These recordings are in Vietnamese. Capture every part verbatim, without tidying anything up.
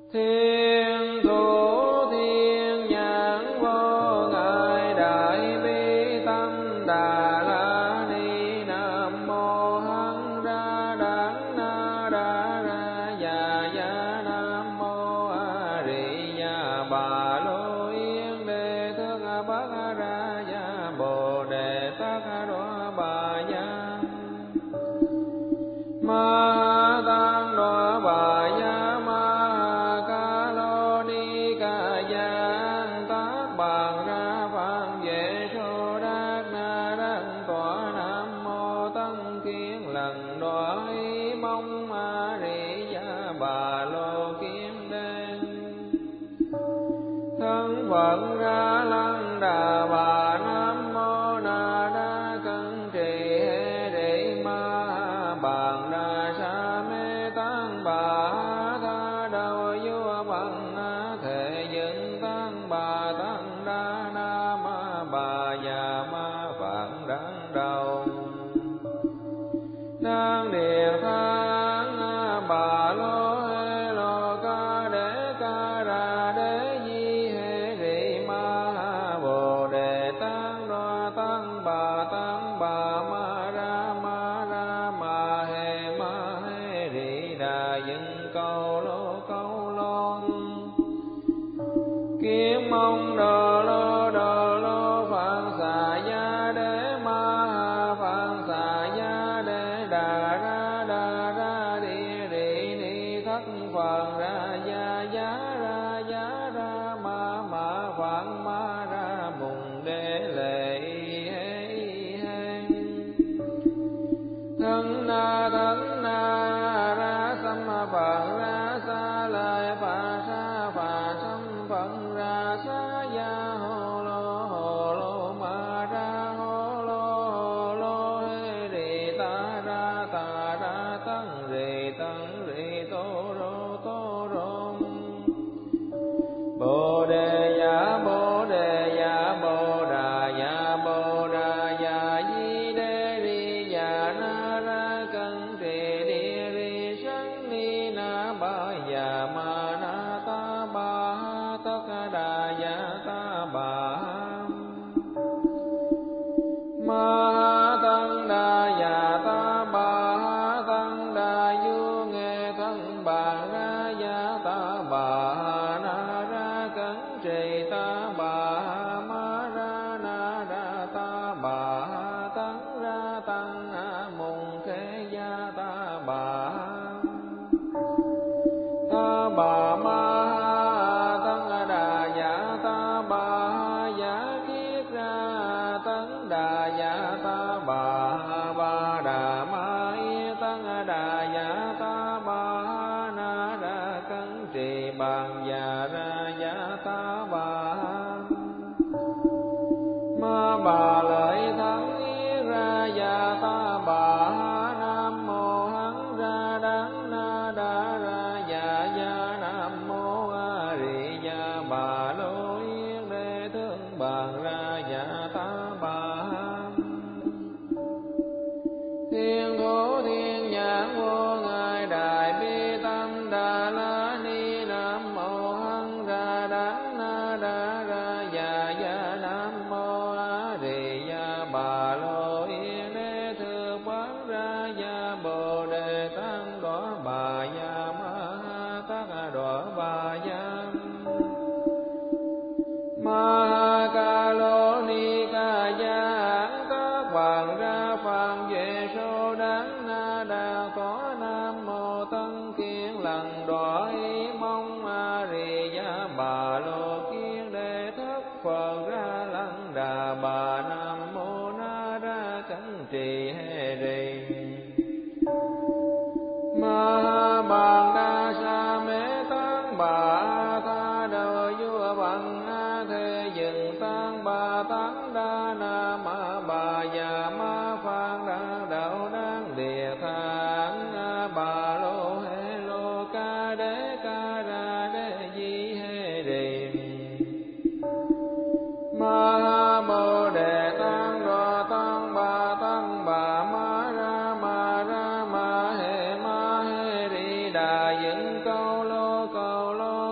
Thiên thủ thiên nhãn vô ngại đại bi tâm đà la ni. Nam mô hằng ra đắng na đa ra già ya. Nam mô a di đà bà lô yên đề thức bát ra ya. Bồ đề tát đọa bà ya. Ma tăng đọa bà ya. Ma ca lô ni ca giang tác bàn ra phạn vệ sô đát na đăng tọa. Nam mô tân kiên lần đọa ý mong a di đà bà lô kiến đen. Thân phận ra lăng đà bà. Nam mô na đa cân trì hê đệ ma bàn đà sa mê tăng bà. Tha đầu vua bằng thể dựng tăng bà. Tăng đa na ma bà già ma phạn đắng đầu. Đang địa thang bà lô hê lô ca đế ca ra đế di hê rị ma. Bồ đề tăng đọa tăng bà. Tăng bà ma ra ma ra ma hê ma hê rị đà dựng câu lô câu lô. Kiếm mong đồ lô đồ lô phạn xà ya đế ma. Phạn xà ya đế đà ra đà ra đi đi ni. Thất phạn ra ya ya ra ya ra ma ma phạn ma ra mùng đế lệ y hê y hê. Thân na thân na ra sam phạn ra sa lợi phạn sa phạn sam phận ra sa ya. Hồ lô hồ lô ma ra hồ lô hồ lô hê rị ta ra ta ra tăng rị tăng rị tô rô tô rô. Bồ đề ya bồ đề ya bồ đà ya bồ đà ya di đê ri ya na ra cân trì đi ri sang ni na ba ya ma na ta ba tất đà ya ta ba. Ma tăng đà ya ta ba. Tăng đà du nghe thân bàn ra ya ta ba. Na ra cấn trì ta ba. Ma ra na ra ta ba. Tăng ra tăng mùng khê ya ta ba. Ta bà ma tăng đà ya ta ba. Ya kiết ra tăng đà ya ta ba. Ba đà ma tăng đà ya ta ba. Na ra cấn trì bàn ya ra ya ta ba. Ma bà lợi thắng ra ya ta ba. Nam mô hằng ra đắng na đa ra ya ya. Nam mô a di đà bà lô yên đề thương bàn ra ya ta ba. Thiên thủ thiên nhãn vô ngại đại bi tâm đà la ni. Nam mô hằng ra đắng na đa ra ya ya. Nam mô a di đà bà lô yên đề thương bán ra ya. Bồ đề tăng đọa bà ya ma tát đọa bà ya. Ma ca lô ni ca giang tác bàn ra phạn vệ sô đắng na đà có. Nam mô tân kiên lần đọa ý mong a di đà bà lô kiên đề thất phật ra lăng đà bà. Nam mô na ra cấn trì hê rì ma bàn đa sa mê tăng bà. Tha đầu vua bằng thế dựng tăng bà. Tăng đa na ma bà già ma phạn đa đạo đáng địa thang. Bà lô hê lô ca đế ca ra đế di hê rì ma. Bồ đề tăng đọa tăng bà. Tăng bà ma ra ma ra ma hê ma hê rị đà dựng câu lô câu lô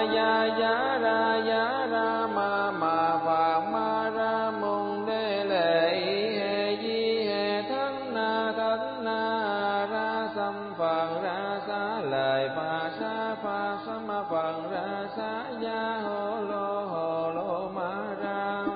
ya giá ra giá ra ma ma phạt ma ra môn đê lệ hệ di hệ thánh na thánh na ra xăm phật ra xá lời phà sa phà sa ma phật ra xá ya hồ lô hồ lô ma ra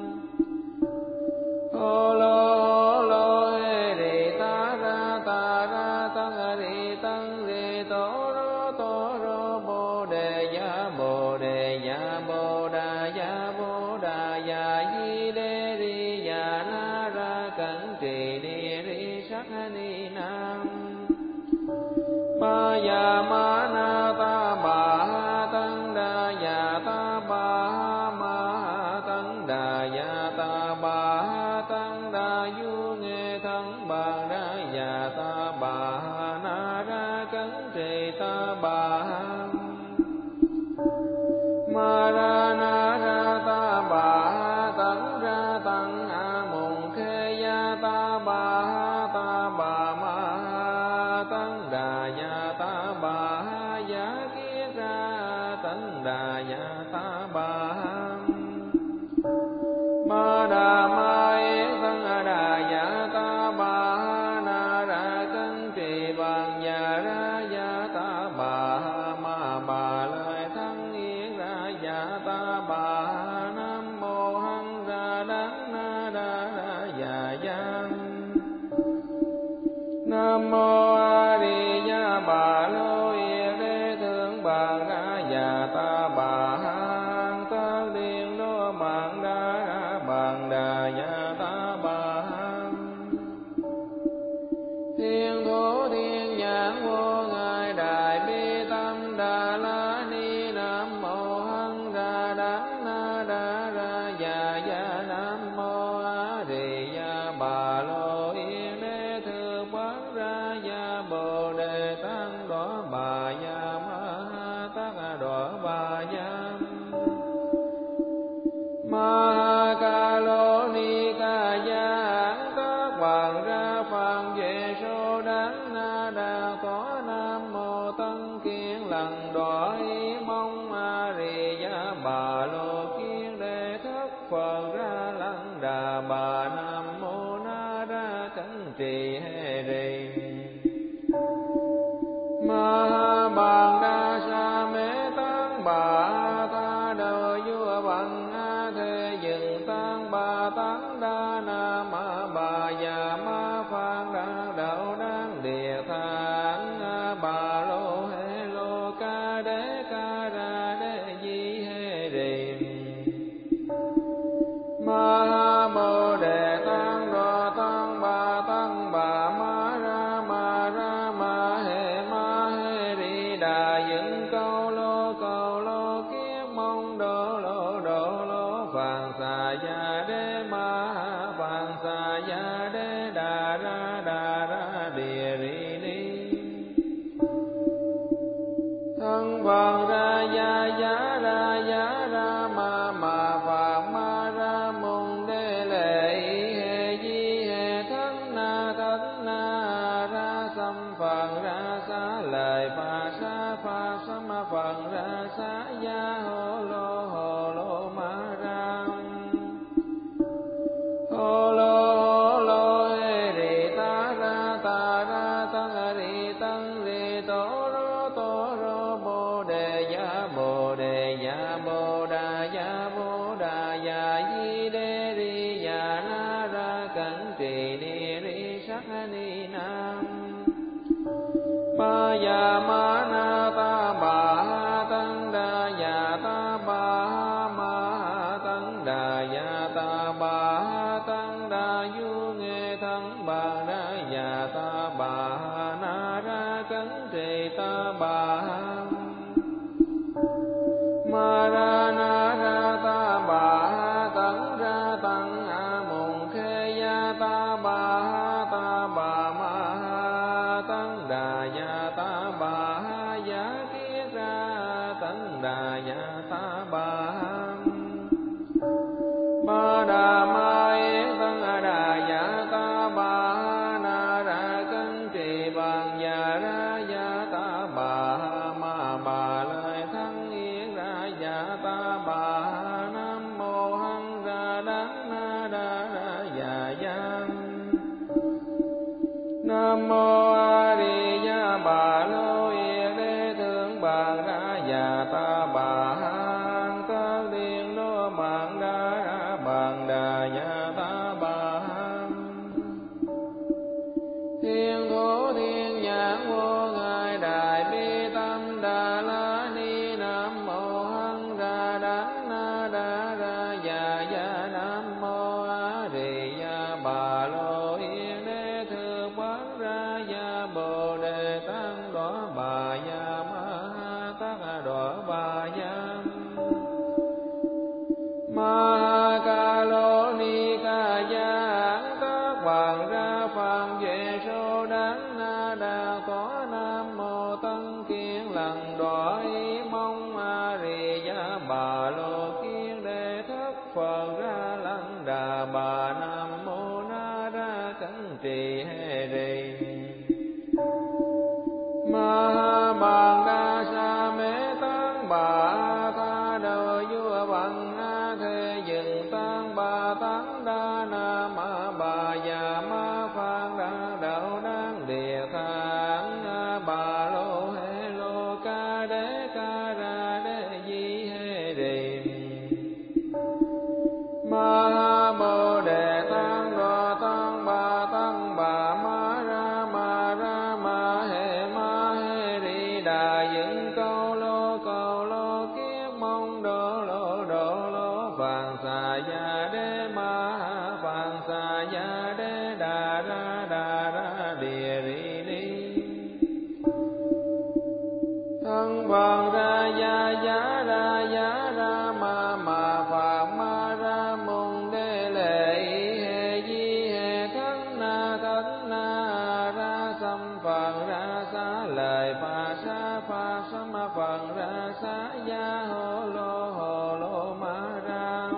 hồ lô hồ lô hê rì ta ra ta ra tăng rì tăng rì tổ rô tổ rô bồ đề ya bồ đề ya bồ đà ya bồ đà ya di đê ri ya na ra cẩn trì ni ri sắc ni nam ma ya ma na ta bà ha tăng đà ya ta bà ha ma ha tăng đà ya ta bà ha tăng đà du nghe thân bà ra ya ta bà ha na ra cẩn trì ta bà ha ma ra na ra ta bà ha tăng ra tăng a mùng khê ya ta bà ha ta bà ma ha tăng đà ya ta bà ha ya kiết ra tăng đà ya ta bà ha ma đà ma yết tăng đà ya ta bà ha na ra cân trì bằng ya ra ya ta bà ha ma bà lời thắng yết ra ya ta bà ha nam mô hằng ra đắng na đa ra ya ya nam mô a di đà bà lô yết đế thượng bà ra ya ta bà ha tất điện đô mạng đa ra bằng đà ya ta bà ha thiên thủ thiên nhãn vô ngài đại bi tâm đà la ni nam mô hằng ra đắng na đa ra ya ya nam mô a di đà bà lô yết đế thượng bát ra ya bồ đề tăng đỏ bà ya ma ha tát đỏ bà ya ma ca lô ni ca ya hán tát hoàng ra phàm về số đắng na đà có nam mô tân kiên lần đỏ ý mong a di đà bà lô kiên đề thất phật ra lăng đà bà nam mô na ra cẩn trì hê rì ma bàn đa sa mê tăng bà tha đời vua bằng a thế dừng tăng bà tăng đa na ma bà già ma phan đa đạo đăng địa thang bà lô hê lô ca đế ca ra đế di hê rì ma bồ đề tăng đô tăng bà tăng bà ma ra ma ra ma hê ma hê ri đà dựng câu lô câu lô kiết mong đô lô đô lô phạn xà ya đế ma phạn xà ya đế đà ra đà ra địa ri ni thân phật ra ya ya ra ya ra ma ma phạn ma ra môn đê lệ hệ di hệ thánh na thánh na ra xăm phật ra xá lời phà sa phà sa ma phật ra xá ya hồ lô hồ lô ma ra hồ lô hồ lô hê rì ta ra ta ra tăng rì tăng rì tổ rô tổ rô bồ đề ya bồ đề ya bồ đà ya bồ đà ya di đê ri ya na ra cẩn trì ni ri sắc ni nam ma ya ma na ta bà ha tăng đà ya ta bà ha ma ha tăng đà ya ta bà ha tăng đà du nghe thân bà ra ya ta bà ha na ra cẩn trì ta bà ha ma ra na ra ta bà ha tăng ra tăng a mùng khê ya ta bà ha ta bà ma ha tăng đà ya ta bà ha ya kiết ra tăng đà ya ta bà ha ma đà ma yết tăng đà ya ta bà ha na ra cân trì bằng ya ra ya ta bà ha ma bà lời thắng yết ra dạ ta bà. Nam mô hăng ra đắng na đa ra dạ giang. Nam mô A Di Đà Bà Lô Yên Đế Thượng Bàng Ra Dạ Ta Bà Hang Tất Điên Đô Mạng Đa Ra Bàng Đà Dạ Ta Bà Hang. Thiên Thủ Thiên Nhãn Vô Ngài Đại Bi Tâm Đà La Ni. Nam mô hăng ra đắng na đa ra dạ dạ. Nam mô A Di Đà Bà Lô Yên Đế Thượng Bát Ra Dạ Bồ Đề Tăng Đỏ Bà Dạ Ma Ha Tát Đỏ Bà Dạ Ma Ha Ca Lô Ni Ca Giang Tát Hoàng Ra Phạm Vệ Sô Đắng Na Đà Có. Nam mô Tân Kiên Lần Đỏ Ý Mong A Di Đà Bà Lô Kiên Đề Thất Phật Ra Lăng Đà Bà. Nam mô Na Ra Cẩn Trì Hê Rì Ma Ha Bàn Đa Sa Mê Tăng Bà Tha Đầu Vua Bằng A Thế Dừng Tăng Bà Tăng Đa Na Ma Bà Già Ma Phan Đa Đạo Đăng Địa Thang Bà Lô Hê Lô Ca Đế Ca Ra Đế Di Hê Rì Ma Ha Bồ Đề Tăng Đô Tăng Bà Tăng Bà Ma Ra Ma Ra Ma Hê Ma Hê Ri Đà Dựng Câu Lô Câu Lô Kiết Mong Đô Lô Đô Lô Phạn Xà Gia Đế Ma Ha Phạn Xà Gia Đế Đà Ra Đà Ra Địa Ri Ni Thân Phạn Ra Gia Giá Ra Giá Ra Ma Ma Phạn Ma Ra Môn Đế Lệ Y Hê Di Hê Thánh Na Thánh Na Ra Xăm Phạn Ra Xá Lời Phà Sa Phà Sam Phạn Ra Xá Gia Hô Lô Hô Lô Ma Ra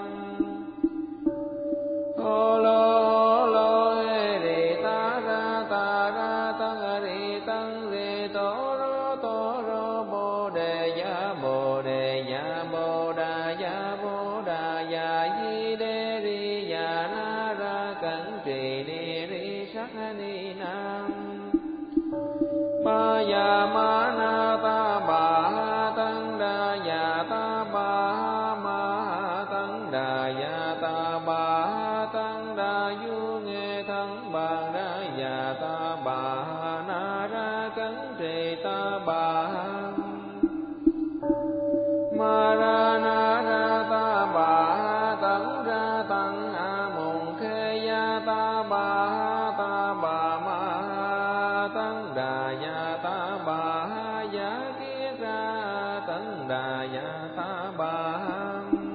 Hô Lô Hô Lô Hê Rì Ta Ra Ta Ra Tăng Rì Tăng Rì Tổ Rô Tổ Rô Bồ Đề Gia Bồ Đề Gia Bồ Đà Gia Bồ Đà Gia Di Đê Ri Gia Na Ra Cẩn Trì Ni Ri Sắc Ni Nam Ma Gia Ma Na Ta Bà Ha Tăng Đà Gia Ta Bà Ha Ma Ha Tăng Đà Gia Ta Bà Ha Tăng Đà Du Nghe Thân Bàn Ra Gia Ta Bà Ha Na Ra Cẩn Trì Ta Bà Ha Ma Ra Na Ra Ta Bà Ha Tấn Ra Tăng A Mùng Khê Gia Ta Bà Ha Ta Bà Ma Ha Tấn Đà Gia Ta Bà Ha Giá Kiết Ra Tấn Đà Gia Ta Bà Ha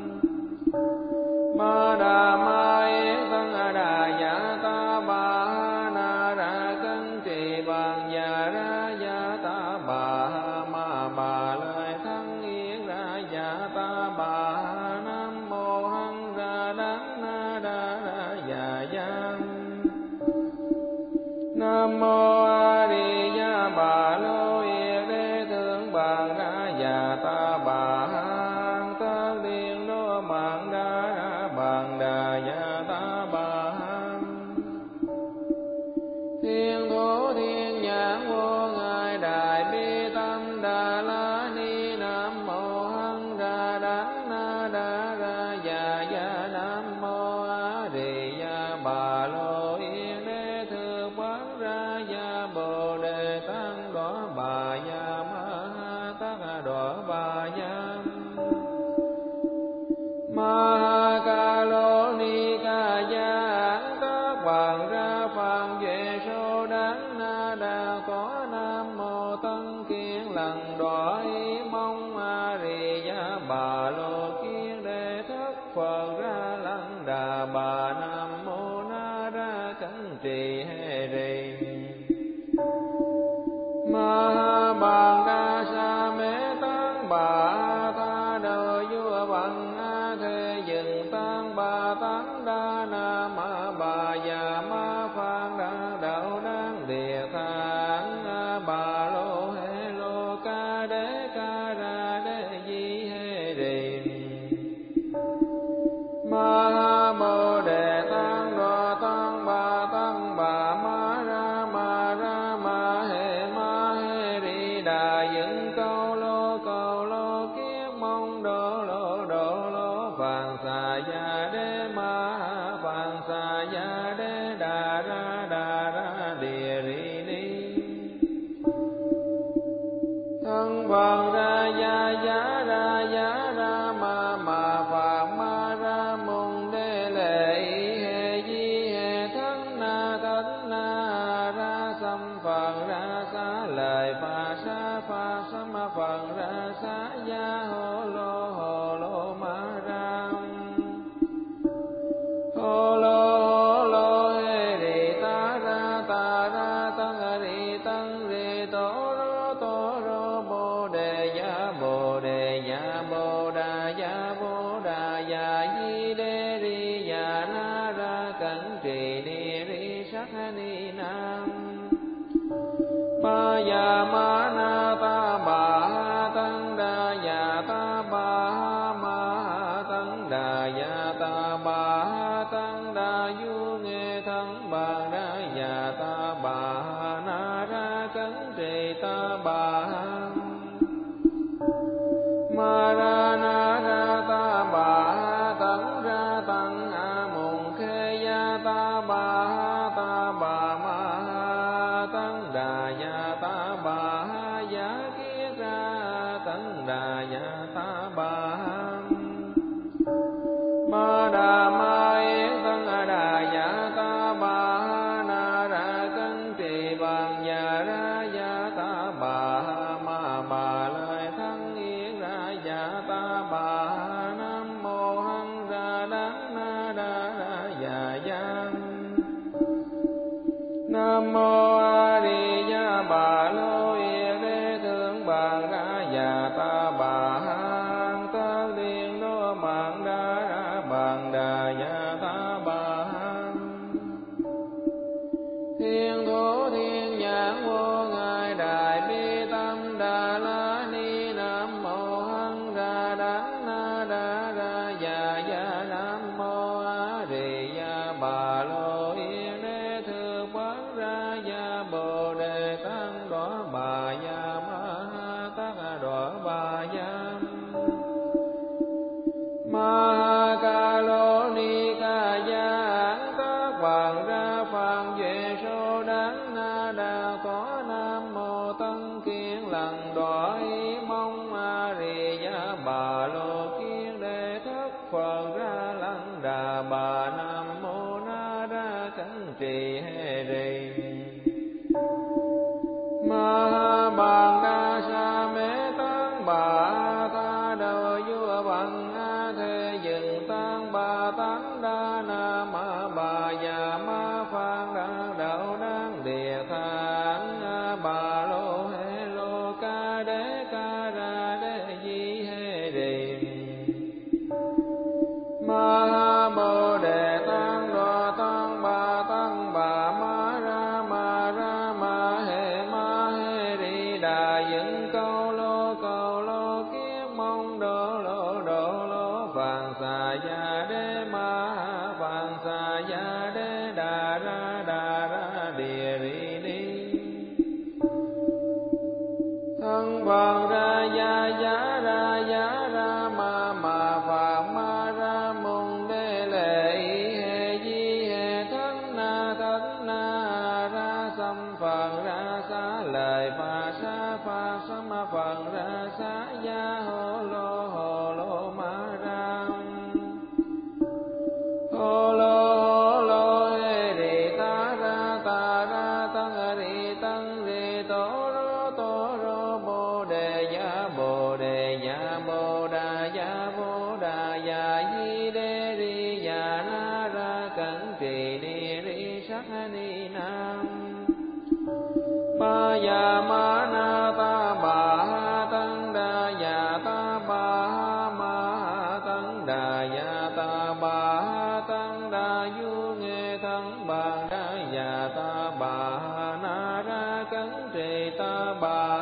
Ma Đà Ma Yết Tấn Đà Gia Ta Bà Ha Na Ra Cân Trì Bàn Gia Ra Gia Ta Bà Ha Ma Bà Lời Thân Yết Ra Gia Ta Bà Ha Nam mô hăng ra đắng na đa ra dạ giang. Nam mô A Di Đà Bà Lô Yên Đế Thượng Bàng Ra Dạ Ta Bà Hang Tất Điên Đô Mạng Đa Ra Bàng Đà Dạ Ta Bà Hang. Thiên Thủ Thiên Nhãn Vô Ngài Đại Bi Tâm Đà La Ni. Nam mô hăng ra đắng na đa ra dạ dạ. Nam mô A Di Đà Bà Lô Yên Đế Thượng Bát Ra Dạ Bồ Đề Tăng Đỏ Bà Dạ Ma Ha Tát Đỏ Bà Dạ Ma Ha Ca Lô Ni Ca Giang Tát Hoàng Ra Phạm Vệ Sô Đắng Na Đà Có. Nam mô Tân Kiên Lần Đỏ Ý Mong A Di Đà Bà Lô Kiên Đề Thất Phật Ra Lăng Đà Bà. Nam mô Na Ra Cẩn Trì Hê Rì Ma Ha Bàn Đa Sa Mê Tăng Bà Tha Đầu Vua Bằng A Thế Dừng Tăng Bà Tăng Đa Na Ma Bà Già Ma Phan Đa Đạo Đăng Địa Thang Bà Lô Hê Lô Ca Đế Ca Ra Đế Di Hê Rì ya vô đà ya di đê ri ya na ra cẩn trì ni ri sắc ni nam. Ma ya ma na ta bà tăng đa ya ta bà ma tăng đa ya ta bà tăng đa du nghe thân bà đa ya ta bà na ra cẩn trì ta bà. Ma ra na ra ta bà tấn ra tăng a mùng khê ya ta bà ta bà ma tăng đà ya ta bà ya kiết ra tăng đà ya ta bà. Ma đà ma yết tăng đà ya ta bà na ra cân trì bằng ya ra ya ta bà ma bà lời thân yết ra ya ta bà. Nam mô hằng ra đắng na đa ra ya ya. Nam mô a di đà bà lô yết đế thượng bằng ra ya ta bà hằng tơ liên đô mạng đa ra bằng đà ya ta bà. Thiên thủ thiên nhãn vô ngài đại bi tâm đà la ni. Nam mô hằng ra đắng na đa ra ya ya. Nam mô a di đà bà lô yết đế thượng bằng ra ya bồ đề tăng đỏ bà ya ma tát đỏ bà ya. Ma ca lô ni ca ya tác bằng ra phàm về số đắng na đa có. Nam mô tân kiên lần đỏ ý mong a di đà bà lô kiên đề thất phật ra lăng đà bà. Nam mô na ra cẩn trì hê rì. Ma bằng đa sa mê tăng bà tha đầu vua bằng a thế dừng tăng bà tăng đa na ma bà già ma phan đa đạo đáng địa thang bà lô hê lô ca đế ca ra đế di hê rì. Ma bồ đề tăng đô tăng bà tăng bà ma ra ma ra ma hê ma hê ri đà dựng câu lô câu lô kiết mong đô lô đô lô phạn xà ya đế ma phạn xà ya đế đà ra đà ra địa ri ni. Thân phạn ra ya ya ra ya ra ma ma phạn ma ra mùng đế lệ hê di hê thân na thân na ra xăm phạn ra xá lời phà sa phà sam phạn ra xá ya hô lô hô lô ma ra. Hô lô hô lô hê ri ta ra ta ra tăng ri tăng ri tô rô tô rô bồ đề ya bồ đề ya bồ đà ya bồ đà ya di đê ri ya na ra cẩn trì ni ri sắc ni nam. Ma ya ma na ta bà tăng đa ya ta bà ma tăng đà ya ta bà tăng đà du nghe thân bà đa ya ta bà na ra cẩn trì ta bà.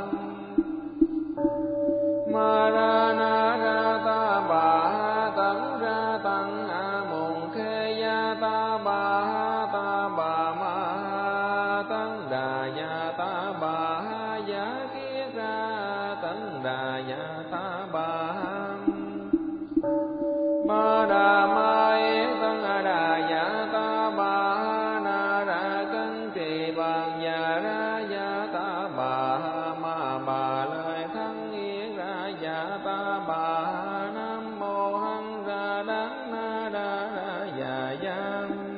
Ma ra na ra ta bà tấn ra tăng a mùng khê ya ta bà ta bà ma tăng đà ya ta bà ya kiết ra tăng đà ya ta bà. Ma đà ma yết tăng đà ya ta bà na ra cân trì bằng ya ra ya ta bà ma bà lời thân yết ra ya ta bà. Nam mô hằng ra đắng na đa ra ya ya.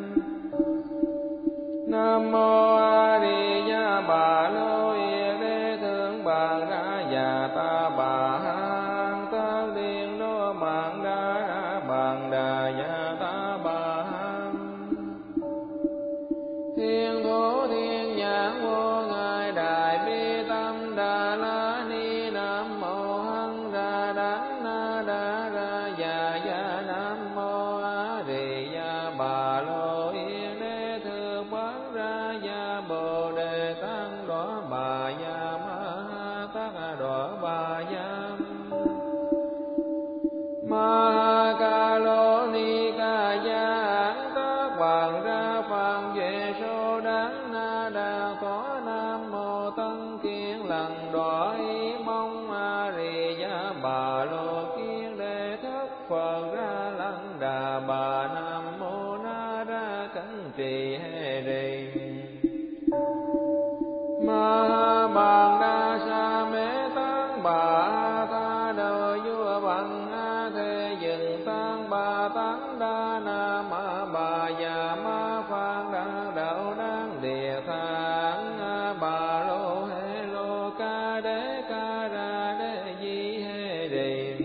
Nam mô a di đà bà lô yết đế thượng bằng ra ya ta bà hằng tơ liên đô mạng đa ra bằng đà ya ta bà. Thiên thủ thiên nhãn vô ngài đại bi tâm đà la ni. Nam mô hằng ra đắng na đa Phật Ra Lăng Đà Bà Nam Mô Na Ra Cẩn Trì Hê Rì Ma Bàn Đa Sa Mê Tăng Bà Tha Đời Vua Bằng A Thế Dừng Tăng Bà Tăng Đa Na Ma Bà Già Ma Phan Đa Đạo Đăng Địa Thang Bà Lô Hê Lô Ca Đế Ca Ra Đế Di Hê Rì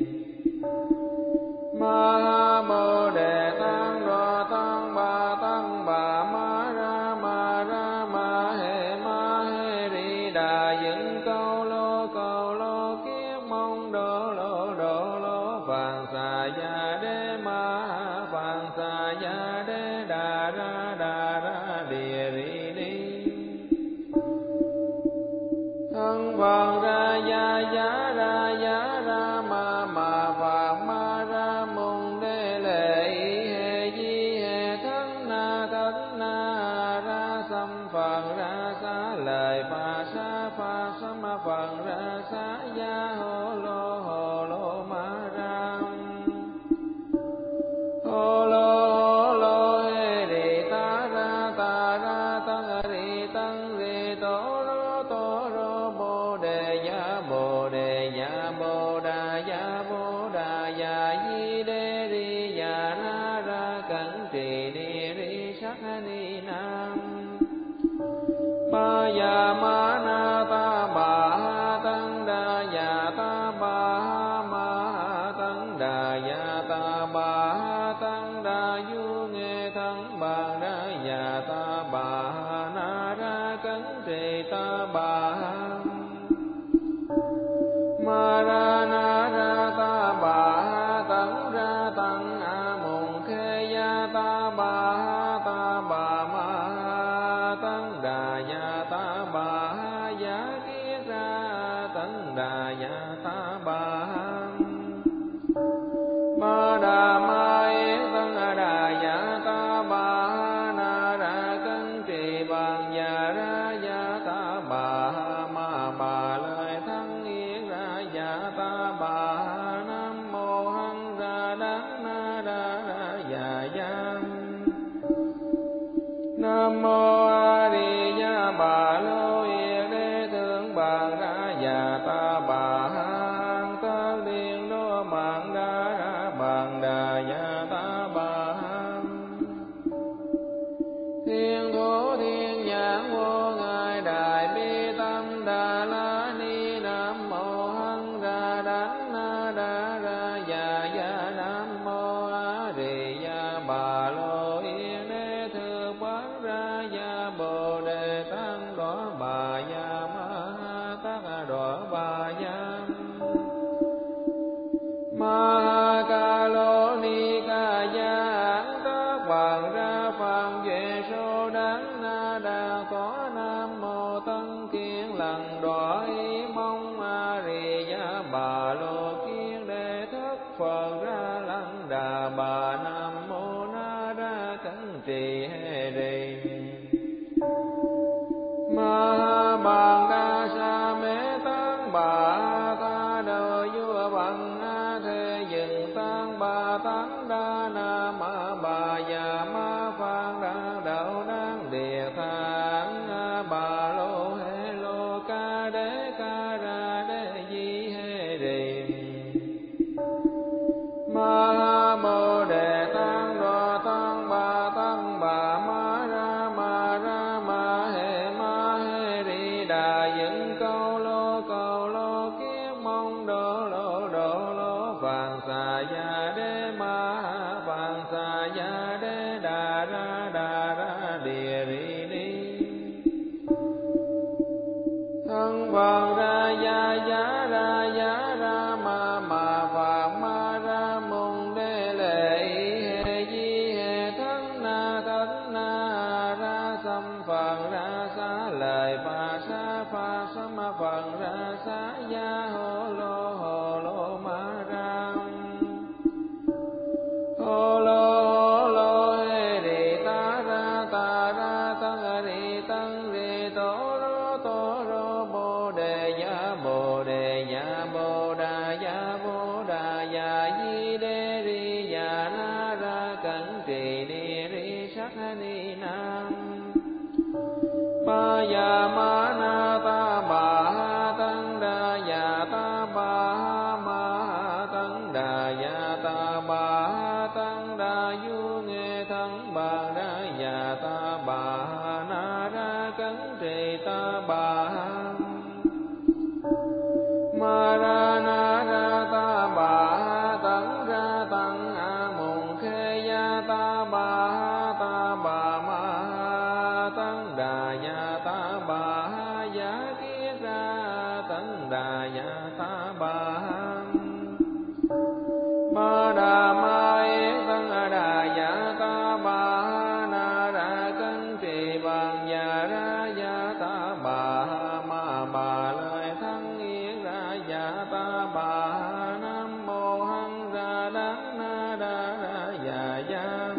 Ma Mô Đề Tăng Đô Tăng Bà Tăng Bà Ma Ra Ma Ra Ma Hê Ma Hê Ri Đà Dựng Câu Lô Câu Lô Kiết Mong Đô Lô Đô Lô Phạn Xà Gia Đế Ma Phạn Xà Gia Đế Đà Ra Đà Ra Địa Ri Đi Thân Phật Ra Gia Giá Ra Giá Ra Ma Ma Phạn Ma Ra Môn Đế Lệ Hê Di Hê Thân Na Thân Na Ra Sam Phật Ra Xá Lời Phà Sa Phà Sam Phật Ra Xá Gia Hô Lô Hô Lô Ma Ra Hô Lô Hô Lô Hê Rì Ta Ra Ta Ra Tăng Rì Tăng Rì Tổ Rô Tổ Rô Bồ Đề Gia Bồ Đề Gia Bồ Đà Gia Bồ Đà Gia Di Đê Ri Gia Na Ra Cẩn Trì Ni Ri Sắc Ni Nam Ba Gia Ma Na Ta Bà Ha Tăng Đa Gia Ta Bà Ha Ma Ha Tăng Đà Gia Ta Bà Ha Tăng Đà Du Nghe Tăng Bà Đa Gia Ta Bà Ha Na Ra Cẩn Trì Ta Bà Ha Ma Ra Na Ra Ta Bà Ha Tăng Ra Tăng A Mùng Khê Gia Ta Bà Ha Ta Bà Ma Ha Tăng Đà Gia Ta Bà Ha Giá Kiết Ra Tăng Đà Gia Ta Bà Ha Ma Đà Ma Yết Tăng Đà Gia Ta Bà Ha Na Ra Cẩn Trì Bằng Gia Ra Gia Ta Bà Ha Ma Bà Lời Thắng Yết Ra Gia Ta Bà Ha Nam Mô Hằng Ra Đắng Na Ra Ra Gia Gia Nam Mô A Di Đà Bà Lô Yết Đế Thượng Bàn Ra Gia Ta Bà Ha Tất Điên Đô Mạng Đa Ra Bàn Đà Gia Ta Bà Ha Thiên Thủ Thiên Nhãn Vô Ngài Đại Bi Tâm Đà La Ni Nam Mô Hằng Ra Đắng Na Đa Ra Gia Gia Nam Mô A Di Đà Bà Lô Yết Đế Thượng Bàn Ra Gia Bồ Đề Tăng Đỏ Bà Gia Ma Ha Tát Đỏ Bà Gia Ma Ca Lô Ni Ca Gia Án Tác Bàn Ra Phạm Duệ Số Đắng Na Đà Có Nam Mô Tân Kiên Lần Đỏ Ý Mong A Di Đà Bà Lô Kiên Đề Thất Phật Ra Lăng Đà Bà Nam Mô Na Ra Cẩn Trì Hê Rì Ma Bàn Đa Sa Mê Tăng Bà Tha Đời Vua Bằng A Thế Dừng Tăng Bà Tăng Đa Na Ma Bà Già Ma Phan Đa Đạo Đăng Địa Thang Bà Lô Hê Lô Ca Đế Ca Ra Đế Di Hê Rì Ma Mô Đề Tăng Đô Tăng Bà Tăng Bà Ma Ra Ma Ra Ma Hê Ma Hê Ri Đà Dựng Câu Lô Câu Lô Kiết Mong Đô Lô Đô Lô Phạn Xà Gia Đế Ma Phạn Xà Gia Đế Đà Ra Đà Ra Địa Ri Ni Thân Phật Ra Gia Giá Ra Giá Ra Ma Ma Phạn Ma Ra Môn Đế Lệ Hê Di Hê Thân Na Thân Na Ra Sam Phật Ra Xá Lời Phà Sa Phà Sam Phật Ra Xá Gia Hô Lô Hô Lô Ma Ra ya ta bà tăng đa du nghe thân bà ra ya ta bà na ra cấn trì ta bà ma ra na ra ta bà tấn ra tăng a mùng khê ya ta bà ta bà ma tấn đà ya ta bà giá kiết ra tấn đà ya ta bà ma đà ma yết tấn đà ya ta bà na ra cấn trì bằng ya ra ya ta bà ma bà lời thân yết ra ya ta bà nam mô hằng ra đắng na đa ra ya ya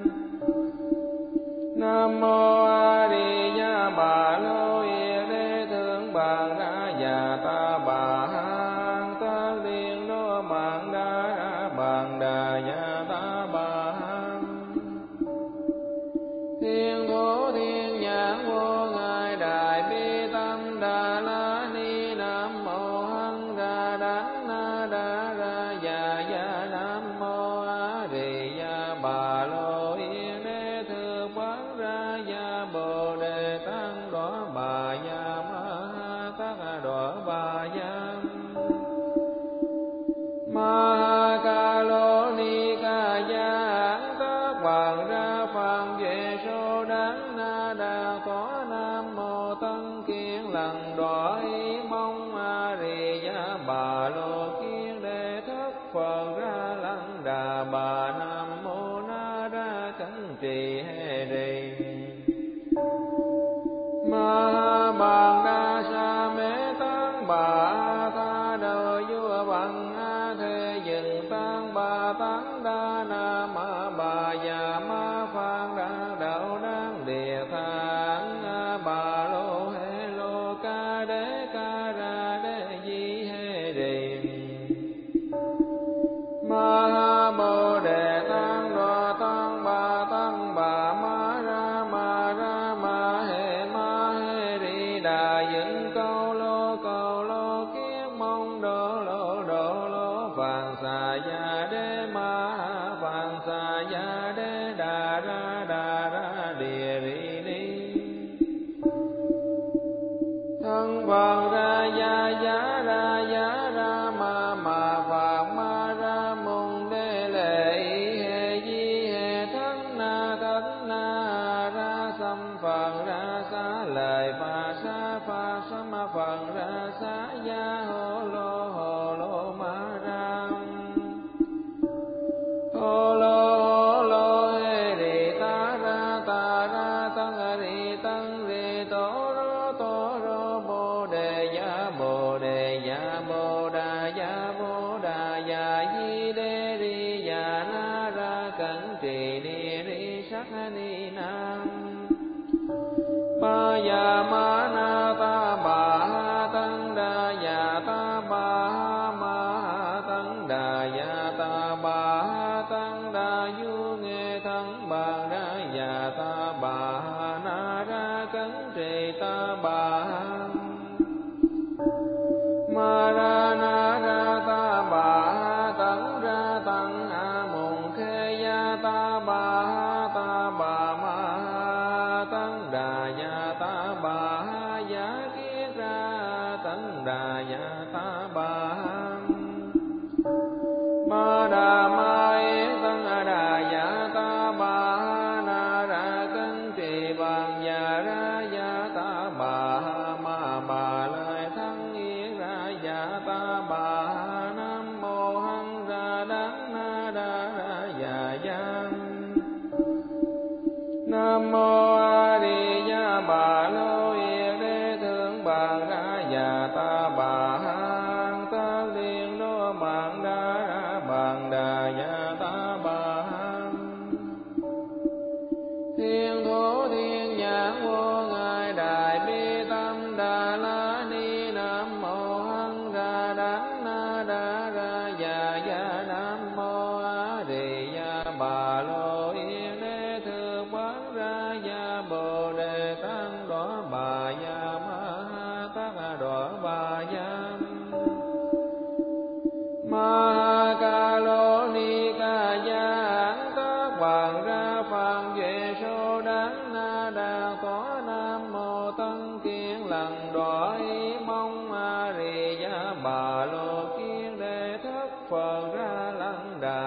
nam mô a di đà bà lô yết đế thượng bằng ra ya ta bà tất liên đô bằng đa ra bằng đà ya ta bà thiên thủ thiên nhãn vô ngài đại bi tâm đà la ni nam mô hằng ra đắng na đa ra ya ya nam mô a di đà bà lô yết đế thượng bằng ra ya bồ đề tăng đỏ bà ya ma tát đỏ bà ya ma ca lô ni ca ya tất bằng ra phàm về số đắng na đa có nam mô tân kiên lần đỏ ý mong a di đà bà lô kiên đề thất phật ra lăng đà bà nam mô na ra cấn trì hê rì ma bằng đa sa mê tăng bà tha đầu vua bằng a thế dừng tăng bà tăng đa na ma bà già ma phan đa đạo đăng địa thang bà lô hê lô ca đế ca ra đế di hê rì ma bồ đề tăng đô tăng bà tăng bà ma ra ma ra ma hê ma hê ri đà dựng câu lô câu lô kiết mong đô lô đô lô phạn xà ya đế ma phạn xà ya đế đà ra đà ra địa ri ni thân phật ra ya ya ra ya ra ma ma phạn ma ra mùng đế lệ hê di hê thân na thân na ra xăm phật ra xá lời pha sa pha sa ma phật ra xá ya hô lô hô lô ma ra hô lô hô lô hê rì ta ra ta ra tăng rì tăng rì tổ rô tổ rô bồ đề ya bồ đề ya bồ đà ya bồ đà ya di đê ri ya na ra cẩn trì ni ri sắc ni nam ma ya ma na ta bà tăng đà ya ta bà ma tăng đà ya ta bà tăng đà du nghe thân bà ra ya ta bà na ra cấn trì ta bà ma ra na ra ta bà tăng ra tăng a mùng khê ya ta bà ta bà ma tăng đà ya ta bà giá kiết ra tăng đà ya ta bà ma đà ma yết tăng đà ya ta bà na ra cấn trì bằng ya ra ya ta bà ma bà lời thân yết ra ya ta bà nam mô hằng ra đắng na đa ra ya ya nam mô a di đà bà lô yết đế thượng bằng ra ya ta bà tất liên đô bằng đa ra bằng đà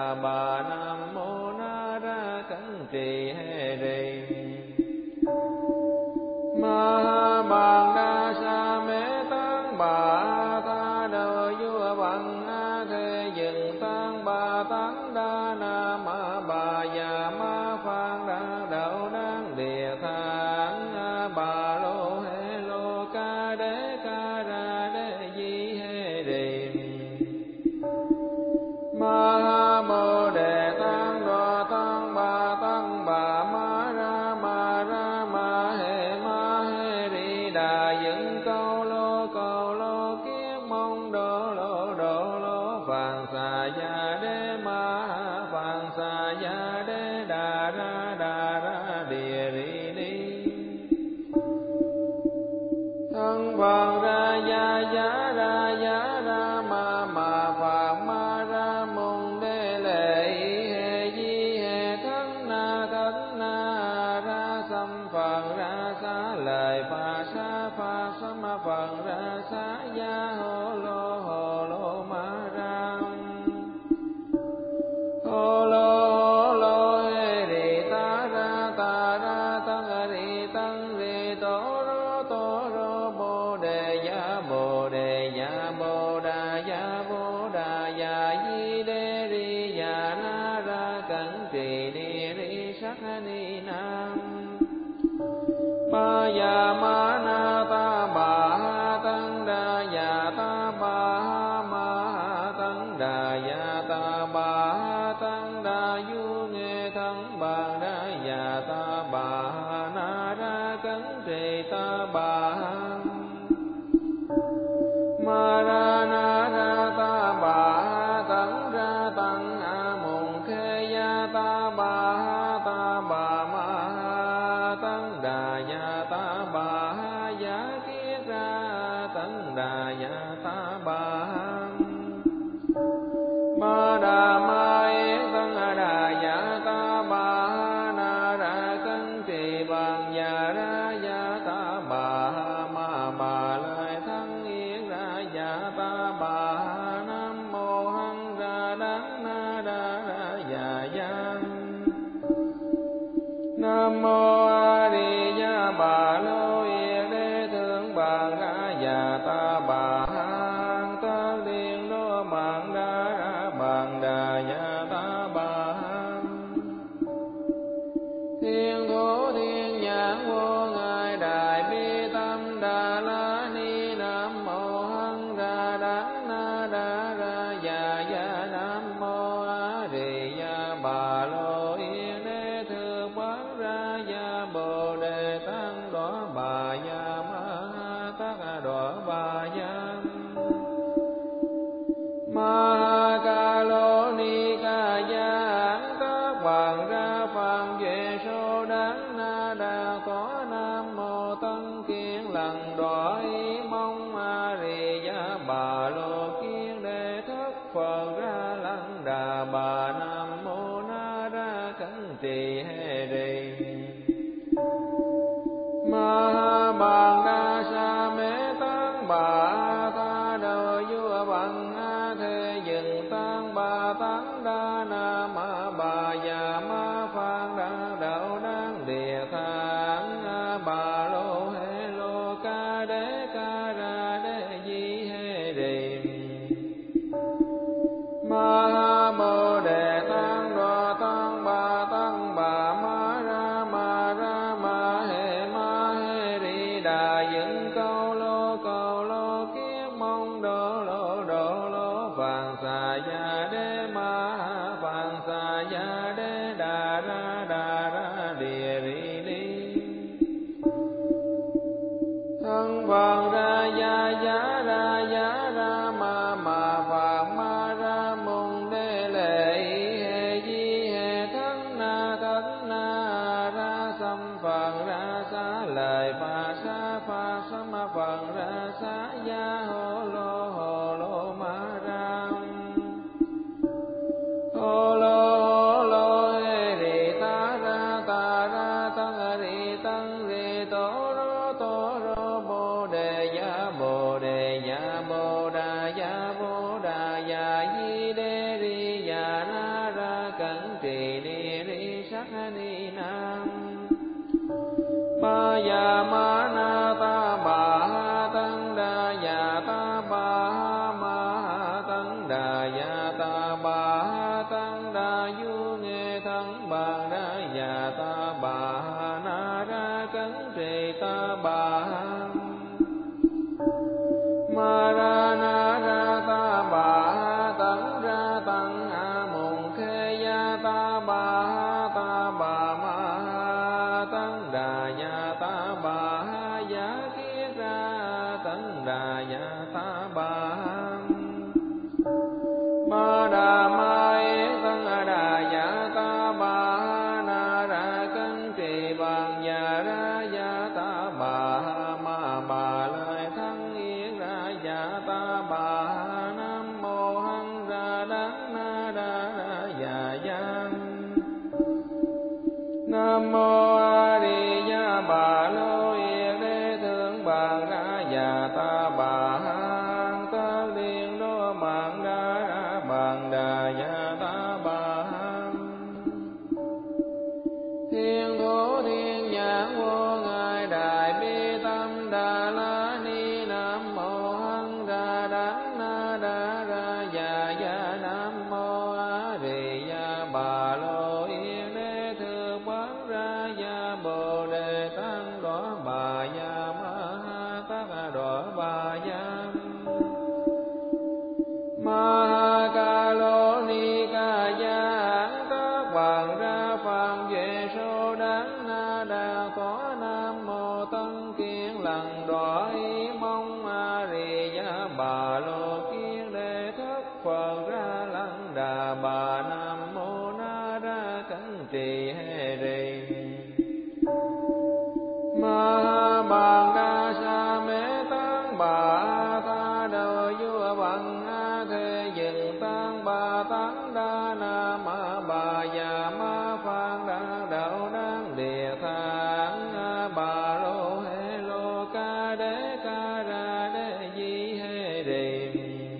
đà bà nam mô na ra cẩn trì hê rì ma bàn đa sa mê tăng bà tha đầu vua bằng a thế dừng tăng bà tăng đa na ma bà già ma phan đa đạo đăng địa thang bà lô hê lô ca đế ca ra đế di hê rì ma mô đề tăng đô tăng bà tăng bà ma ra ma ra ma hê ma hê ri đà dựng câu lô câu lô kiết mong đô lô đô lô phạn xà ya đế ma phạn xà ya đế đà ra đà ra địa ri ni thân phạn ra ya ya ra ya ra ma ma phạn ma ra môn đế lệ hê di hê thân na thân na ra xăm phạn ra xá lời pha sa pha sam phạn ra xá ya hô lô hô lô ma ra hô lô hô lô hê ri ta ra ta ra tăng ri tăng ri tô rô tô rô bồ đề ya bồ đề ya bồ đà ya bồ đà ya di đê ri ya na ra cẩn trì ni ri sắc ni nam ma ya ma na ta bà ha tăng đa ya ta bà ha ma ha tăng đa ya ta bà ha tăng đa du nghe thân bàn đa ya ta bà ha na ra cẩn trì ta bà ha ma ra na ra ta bà ha tăng ra tăng a môn khê ya ta bà ha ta bà ma ha tăng đà ya ta bà ha ya kiết ra tăng đà ya ta bà ha ma đà ma yết tăng đà ya ta bà ha na ra cẩn trì bằng ya ra ya ta bà ha ma bà lời thân yết ra ya ta bà ha nam mô hằng ra đắng na đa ra ya ya nam mô a di đà bà lô yết đế thương bàn ra ya ta bà ha tất điện đô mạng đa ra bàn đà ya ta bà ha thiên thủ thiên nhãn vô ngài đại bi tâm đà la ni nam mô hằng ra đắng na đa ra ya ya nam mô a di đà bà lô yết đế thương bán ra ya bồ đề tăng đỏ bà ya ma ha tắc đỏ bà ya ma ca lô ni ca ya hán tác bàn ra phạm về số đáng na đa có nam mô tân kiên lần đỏ ý mong a ri ya bà lô kiên đề thất phật ra lăng đà bà nam mô na ra cẩn trì hê rì ma bàn đa sa mê tăng bà tha đầu vua bằng a thế dừng tăng bà tăng đa na ma bà già ma phan đa đạo đăng địa thang bà lô hê lô ca đế ca ra đế di hê rì ma mô đề tăng đô tăng bà tăng bà ma ra ma ra ma hê ma hê ri đà dựng câu lô câu lô kiết mong đô lô đô lô phạn xà ya đế ma phạn xà ya đế đà ra trì ni ri sắc ni nam. Ba ya ma na ta bà tăng đa ya ta bà ma tăng đa ya ta bà tăng đa du nghe thân bà đa ya ta bà na ra cấn trì ta bà ma ra na ra ta bà tăng ra tăng a mùng khê ya ta bà ta bà ma tăng đà ya ta bà ya kiết ra tăng đà ya ta bà ma đà ma yết tăng đà ya ta bà na ra cấn trì bằng ya ra ya ta bà ma bà lời thân yết ra ya ta bà nam mô hằng ra đắng na đa ra ya ya nam mô a di đà bà lô yết đế thượng bằng ra ya ta bà tất điện đô bằng đa ra bằng đà ya ta bà thiên thủ thiên nhãn vô ngài đại bi tâm đà la ni nam mô hằng ra đắng na đa ra ya ya nam mô a di đà bà lô yết đế thượng bằng ra ya bồ đề tăng đỏ bà ya ma ha tát đỏ bà ya ma ca lô ni ca ya tác bằng ra phạm về số đáng na đa có nam mô tân kiên lần đỏ ý mong a di đà bà lô kiên đề thất phật ra lăng đà bà nam mô na ra cấn trì hê rì ma bằng đa sa mê tăng bà tha đầu vua bằng a thế dừng tăng bà tăng đa na ma bà già ma phan đa đạo đăng địa thang bà lô hê lô ca đế ca ra đế di hê rì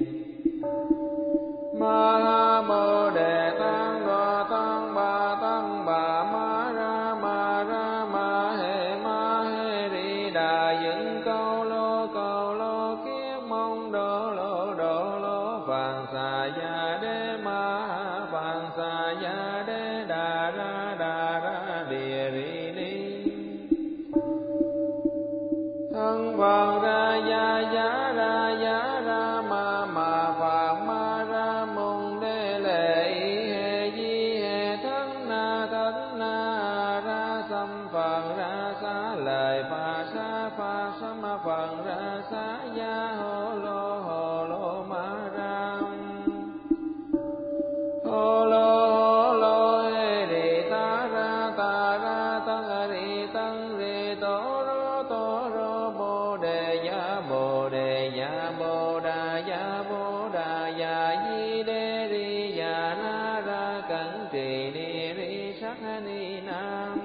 ma bồ đề tăng đô tăng bà tăng bà ma ra ma ra ma hê ma hê ri đà dựng câu lô câu lô kiết mong đô lô đô lô phạn xà ya đế ma phạn xà ya đế đà ra đà ra địa ri ni thân phật ra ya ya ra ya ra ma ma phạn ma ra mùng đế lệ y hê di hê thân na thân na ra xăm phật ra xá lời pha sa pha sam phật ra xá ya hô lô hô lô ma ra hô lô hô lô hê ri ta ra ta ra tăng ri tăng ri tô rô tô rô bồ đề ya bồ đề ya bồ đà ya bồ đà ya di đê ri ya na ra cấn trì ni ri sắc ni nam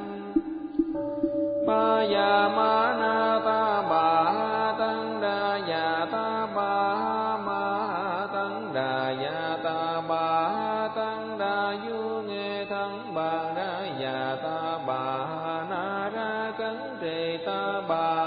ba ya ma na ta bà tăng đa ya ta bà ma tăng đà ya ta bà tăng đà du nghe thân bà đa ya ta bà na ra cấn trì ta bà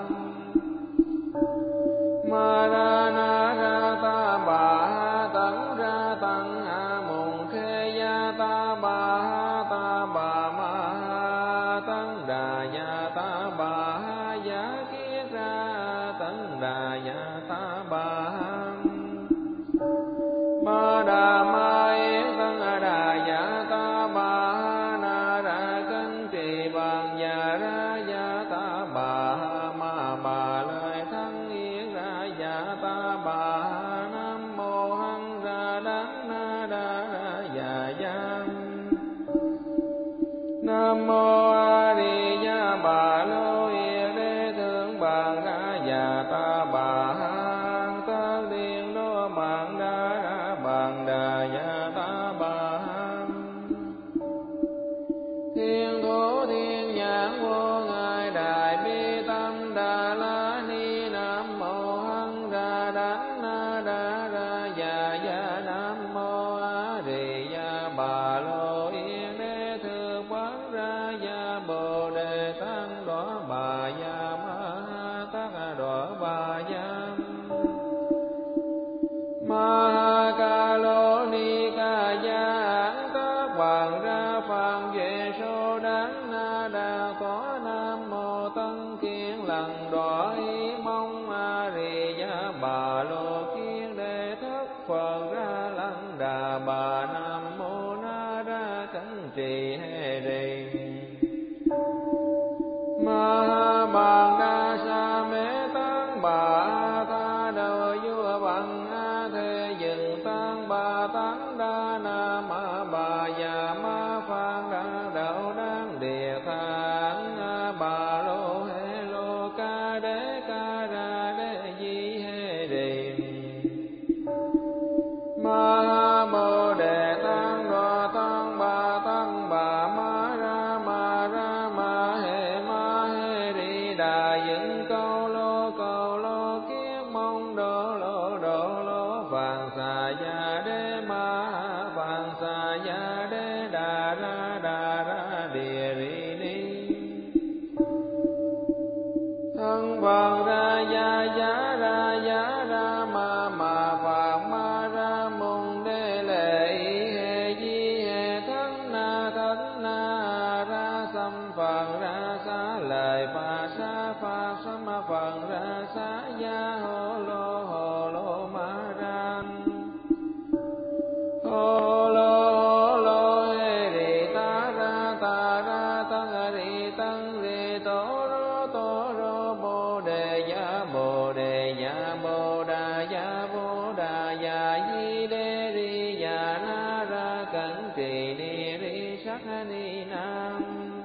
ma ra na ra ta bà tăng ra tăng a mùng khê ya ta bà ta bà ma tăng đà ya ta bà ya kiết ra tăng đà ya ta bà ma đà ma yết tăng đà ya ta bà na ra cấn trì bằng ya ra ya ta bà ma bà lời thân yết ra ya ta bà nam mô hằng ra đắng na đa ra ya ya nam mô a di đà bà lô yết đế thượng bằng ra ya ta bà tất điện đô bằng đa ra bằng đà ya ta bà thiên thủ thiên nhãn vô ngài đại bi tâm đà la ni nam mô hằng ra đắng na đa ra ya ya nam mô a di đà bà lô Phật ra Phật về số đắng na đà tỏa Nam mô Tân Kiên lần đọa ý mong a Di Đà Bà Lô Kiên Đề thất Phật ra lăng đà bà Nam mô Na Ra cẩn trì hê đề ma bằng đa sa mê tăng bà tha đầu vua bằng a thế dừng tăng bà tăng đa na ma bà già ma phan đa đạo đăng địa thang bà lô hê lô ca đế ca ra đế di hê đề ma bồ đề tăng đô tăng bà tăng bà ma ra ma ra ma hê ma hê đi đà dựng câu lô câu lô kiết mong đô lô đô lô phạn xà gia đế ma phạn xà gia đế đà ra đà ra địa ri ni thân Phật ra gia giá ra giá ra ma ma phạn ma ra môn đế lệ hê di hê thân na thân na ra sam Phật ra xá lời phà sa phà sam Phật ra xá gia hô lô hô lô ma ra hô lô hô lô hê ri ta ra ta ra tăng ri tăng ri tô rô tô rô bồ đề ya bồ đề ya bồ đà ya bồ đà ya di đê ri ya na ra cẩn trì ni ri sắc ni nam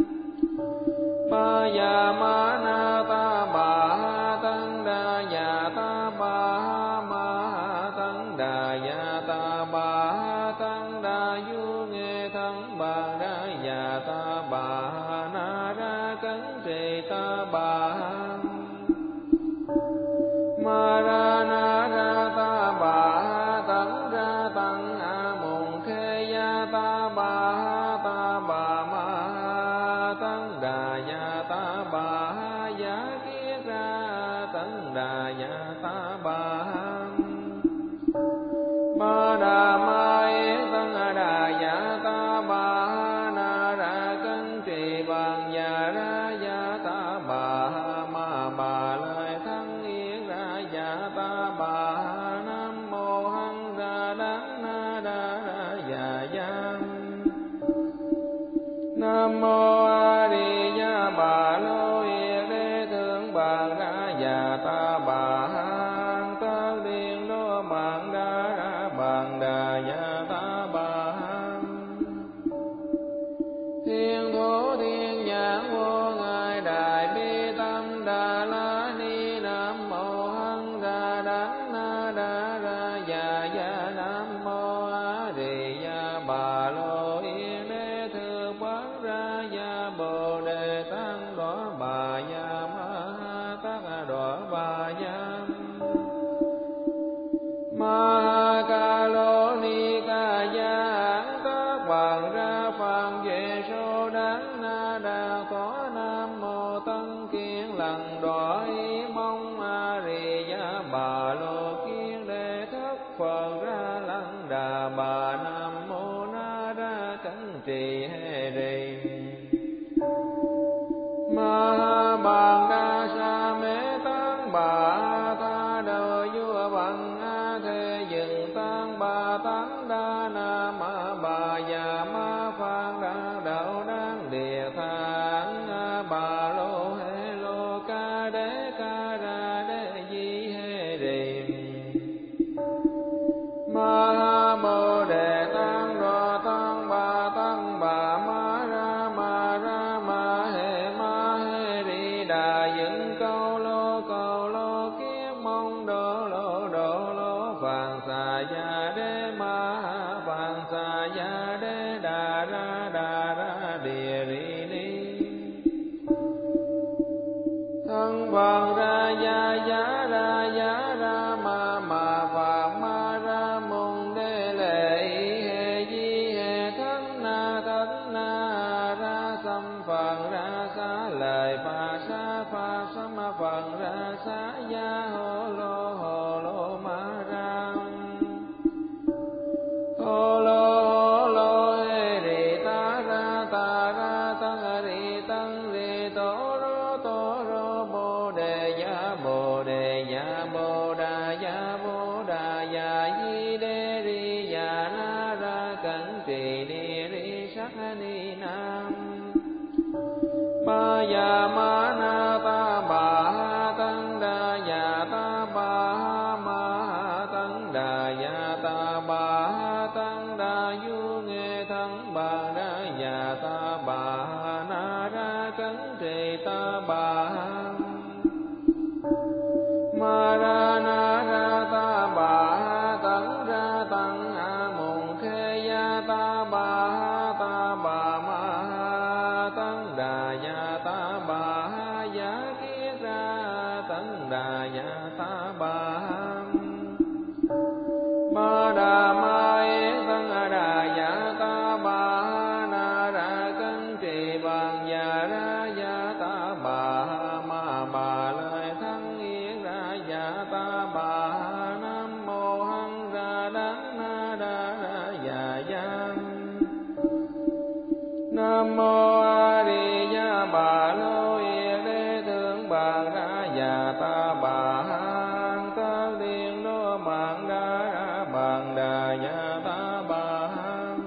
ba ya ma na ta ba tăng đa ya ta ba ma tăng đà ya ta ba tăng đà du nghe thân ba đa ya ta ba na ra cẩn trì ta ba ma ra na ra ta ba tăng ra tăng a môn khê ya ta ba ta ba ma tăng đà ya ta ba ya kiết ra tăng đà ya ta ba ma đà ma yết tăng đà ya ta ba na ra cân trì bằng ya ra ya ta ba ma bà lời thân yết ra ya ta ba nam mô hằng ra đắng na đa ra ya ya nam mô a di đà bà lô yết đế thương bằng ra ya ta ba tất điện đô bằng đa ra bằng đà ya ta ba thiên thủ thiên nhãn vô ngài đại bi tâm đà la ni nam mô hằng ra đắng na đa ra ya ya nam mô a di đà bà lô yết đế thương bát ra ya bồ đề tăng đỏ bà ya ma tát đỏ bà ya ma ca lô ni ca ya tác bằng ra phật về số đắng na đà tỏa nam mô tân kiên lần đọa ý mong a di đà bà lô kiên đề thất Phật ra lăng đà bà nam mô na ra cẩn trì hê đề ma bằng đa sa mê tăng bà tha đầu vua bằng a thế dừng tăng bà tăng đa na ma bà già ma phan đa đạo đăng địa thang bà lô hê lô ca đế ca ra đế di hê đề ma bồ đề tăng đô tăng bà tăng bà ma ra ma ra ma hê ma hê đi đà dựng câu lô câu lô kiết mong đô lô đô lô phạn xà gia đế ma phạn xà gia đế đà ra đà ra địa ri ni thân Phật ra gia giá ra giá ra ma ma phạn ma ra môn đế lệ hê di hê thân na thân na ra sam Phật ra xá lời phà sa phà sam Phật ra xá gia hô lô hô lô ma ra hô lô hô lô hê ri trì ni ri sắc ni nam. Ba ya ma na ta bà tăng đa ya ta bà ma tăng đa ya ta bà tăng đa du nghe thân bà ra ya ta bà na ra cấn trì ta bà ma ra na ra ta bà tăng ra tăng a mùng khê ya ta bà ta bà ma tăng đà ya ta bà giá kiết ra tăng đà ya ta bà ma đà ma yế tăng đà ya ta bà na ra cấn trì bằng ya ra ya ta bà ma bà lời thắng yết ra ya ta bà nam mô hăng ra đắng na đa ra ya ya nam mô a di đà bà lô yê đế thượng bà ra ya ta bà hang tất điện đô mạng đa ra bằng đà ya ta bà hang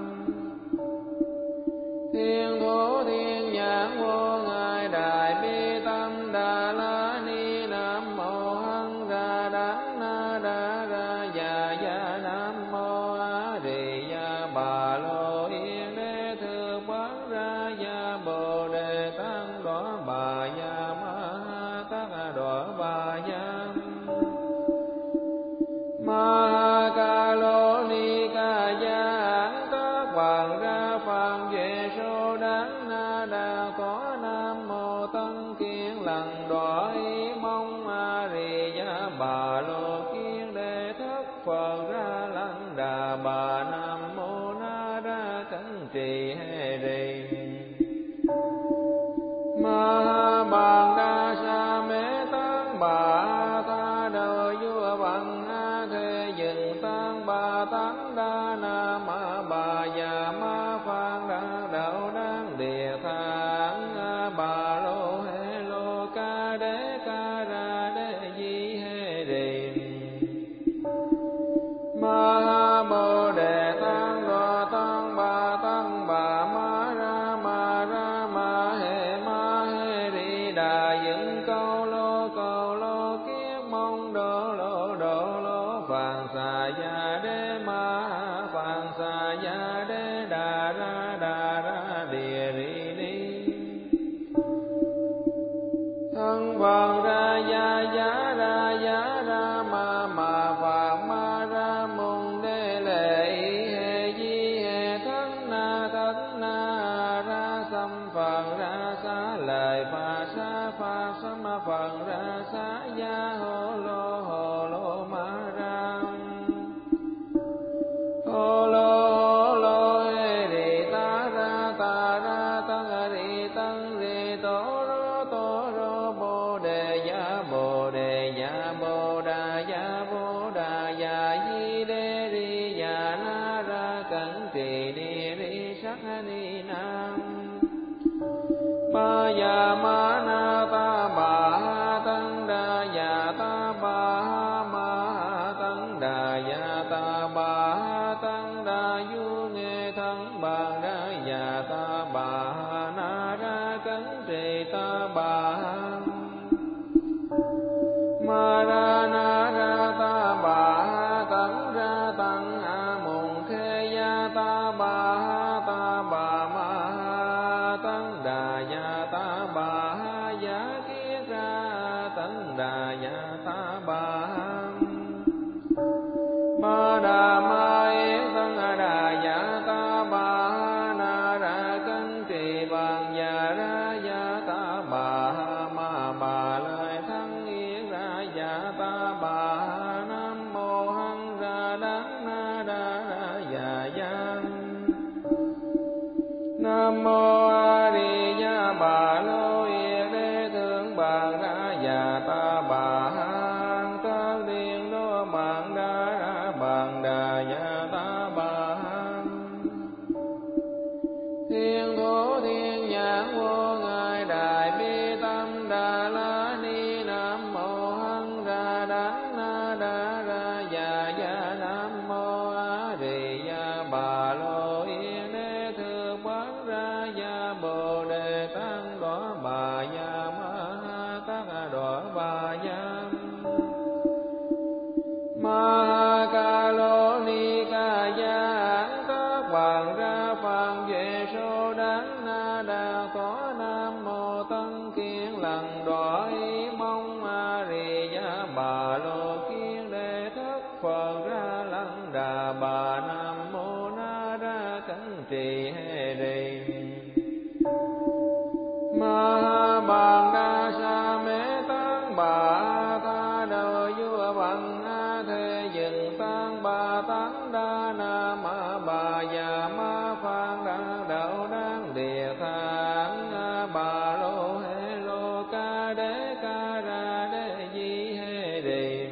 thiên thủ thiên nhãn vô ngài đại bi tâm đà la ni nam mô hăng ra đắng na đa ra ya ya nam mô a di đà bà lô yên đế thượng bát ra ya bồ đề tăng đỏ bà ya ma tát đỏ bà ya ma ca lô ni ca ya tát hoàng ra phàm về số đắng na đa có nam mô tân kiên lần đỏ ý mong a di đà bà lô kiên đề thất phật ra lăng đà bà nam mô na đa cấn trì hê rì ma bàn đa sa mê tăng bà tha đời vua bằng a thế dừng tăng bà tăng đa na ma bà già ma phan đa đạo đáng địa thang bà lô hê lô ca đế ca ra đế di hê rì ma bồ đề tăng đô tăng bà tăng bà ma ra ma ra ma hê ma hê ri đà dựng câu lô câu lô kiết mong đô lô đô lô phạn xà ya đế ma phạn xà ya đế đà ra đà ra địa ri ni thân phật ra ya ya ra ya ra ma ma phạn ma ra mùng đế lệ hê di hê thân na thân na ra xăm phật ra xá lời pha sa pha sám phật ra xá ya hô lô hô lô ma ra hô lô hô lô hê ri ta ra ta ra tăng ri tăng ri tô rô tô rô bồ đề ya bồ đề ya bồ đà ya bồ đà ya di đê ri ya na ra cẩn trì ni ri sắc ni nam ba ya ma na ta bà tăng đa ya ta bà ma tăng đà ya ta bà tăng đà du nghe thân bà ra ya ta bà na ra cấn trì ta bà ma ra na ra ta bà tăng ra tăng a mùng khê ya ta bà ta bà ma tăng đà ya ta bà giá kiết ra tăng đà ya ta bà ma đà ma yế tăng đà ya ta bà na ra cấn trì bằng ya ra ya ta bà ma bà lời thắng yết ra ya ta bà nam mô hăng ra đắng na đa ra ya ya nam mô a di đà bà lô yê đế thượng bà ra ya ta bà hang tất điện đô mạng đa ra bằng đà ya ta bà hang thiên thủ thiên nhãn vô ngài đại bi tâm đà la ni nam mô hăng ra đắng na đa ra ya ya nam mô a di đà bà lô yê Phạn Duệ Sô Đán Na Đà Tỏa Nam Mô Tân Kiên Lần Đọa Ý Mong A Rì Gia Bà Lô Kiên Đệ Thất Phật Ra Lăng Đà Bà Nam Mô Na Ra Cẩn Trì Hê Rì Ma Ha Bàn Đa Sa Mê Tăng Bà Tha Đầu Vua Bằng A Thế Dừng Tăng Bà Tăng Đa Na Ma Bà Già Ma Phạn Đa Đạo Đăng Địa Thang Bà Lô Hê Lô Ca Đế Ca Ra Đế Di Hê Rì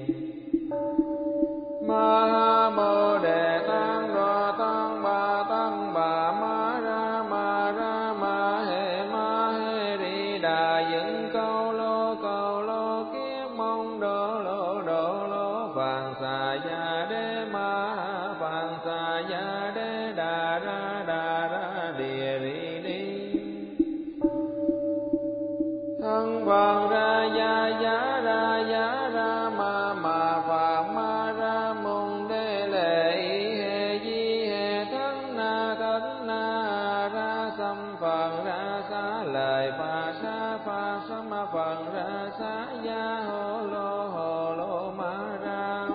Ma Ha Bồ Đề Tăng Đô Tăng Bà Tăng Bà Ma Ra Ma Ra Ma Hê Ma Hê Ri Đà Dựng Câu Lô Câu Lô Kiết Mong Đô Lô Đô Lô Phạn Xà Gia Đế Ma Phạn Xà Gia Đế Đà Ra Đà Ra Địa Ri Đi Thân Phật Ra Gia Giá Ra Giá Ra Ma Ma Phạn Ma Ra Mùng Đê Lệ Y Hê Di Hê Thân Na Thân Na Ra Sam Phật Ra Xá Lời Phà Sa Phà Sam Phật Ra Xá Gia Hô Lô Hô Lô Ma Ra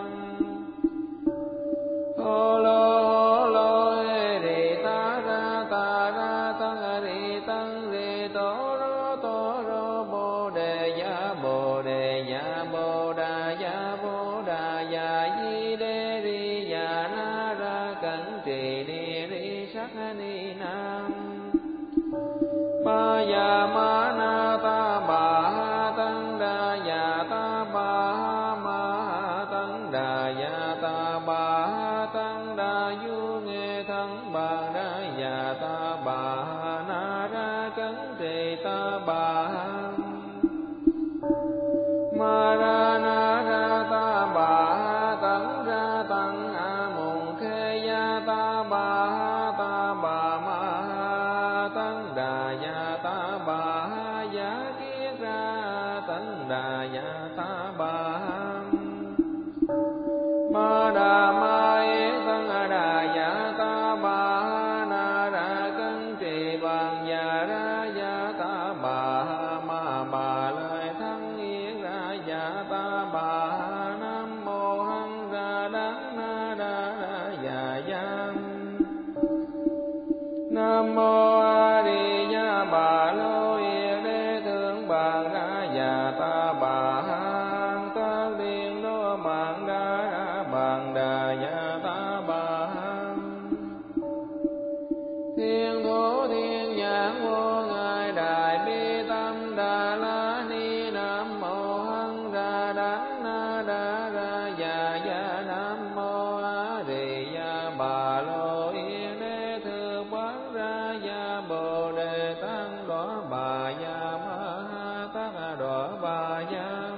Hô Lô Hô Lô Hê Rì Ta Ra Ta Ra Tăng Rì Tăng Rì Tổ Rô Tổ Rô Bồ Đề Gia Bồ Đề Gia Bồ Đà Gia Bồ Đà Gia Di Đê Ri Gia Na Ra Cẩn Trì Ni Ri Sắc Ni Nam Ba Gia Ma Na Ta Bà Ha Tăng Đà Gia Ta Bà Ha Ma Ha Tăng Đà Gia Ta Bà Ha Tăng Đà Du Nghe Thân Bà Ra Gia Ta Bà Ha Na Ra Cẩn Trì Ta Bà Ha Ma Ra Na Ra Ta Bà Ha Tăng Ra Tăng A Mùng Khê Gia Ta Bà Ha Ta Bà Ma Ha Tăng Đà Gia Ta Bà Ha Giá Kiết Ra Tăng Đà Gia Ta Bà Ha Ma Đà Ma Yế Tăng Đà Gia Ta Bà Ha Na Ra Cẩn Trì Bằng Gia Ra Gia Ta Bà Ha Ma Bà Lời Thắng Yết Ra Gia Ta Bà Ha Nam Mô Hằng Ra Đắng Na Đa Ra Gia Gia Nam Mô A Di Đà Bà Lô Yết Đế Thượng Bàn Ra Gia Ta Bà Ha Tất Điện Đô Mạng Đa Ra Bàn Đà Gia Ta Bà Ha Thiên Thủ Thiên Nhãn Vô Ngài Đại Bi Tâm Đà La Ni Nam Mô Hằng Ra Đắng Na Đa Ra Gia Gia Nam Mô A Di Đà Bà Lô Yết Đế Thượng Bàn Ra Gia Bồ Đề Tăng Đỏ Bà Gia Ma Ha Tát Đỏ Bà Gia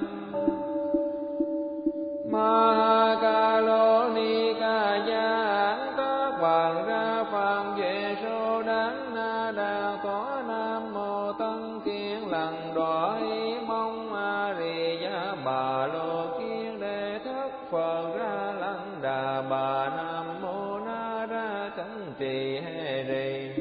Ma Ha Ca Lô Ni Ca Gia Án Tát Bàn Ra Phạn Duệ Sô Đán Na Đà Tỏa Nam Mô Tân Kiên Lần Đọa Ý Mong A Rì Gia Bà Lô Kiên Đệ Thất Phật Ra Lăng Đà Bà Nam Mô Na Ra Cẩn Trì Hê Rì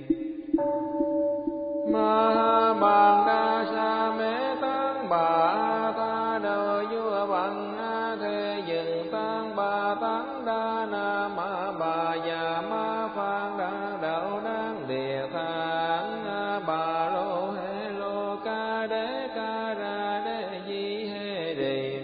Ma Ha Bàn Đa Sa Mê Tăng Bà Tha Đầu Vua Bằng A Thế Dừng Tăng Bà Tăng Đa Na Ma Bà Già Ma Phạn Đa Đạo Đăng Địa Thang Bà Lô Hê Lô Ca Đế Ca Ra Đế Di Hê Rì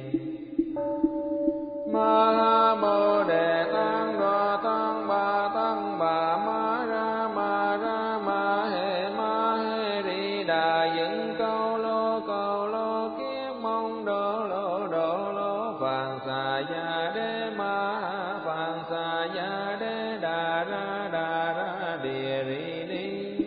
Ma Ha Bồ Đề Tăng Đô Tăng Bà Tăng Bà Ma Ra Ma Ra Ma Hê Ma Hê Ri Đà Dựng Câu Lô Câu Lô Kiết Mong Đô Lô Đô Lô Phạn Xà Gia Đế Ma Phạn Xà Gia Đế Đà Ra Đà Ra Địa Ri Đi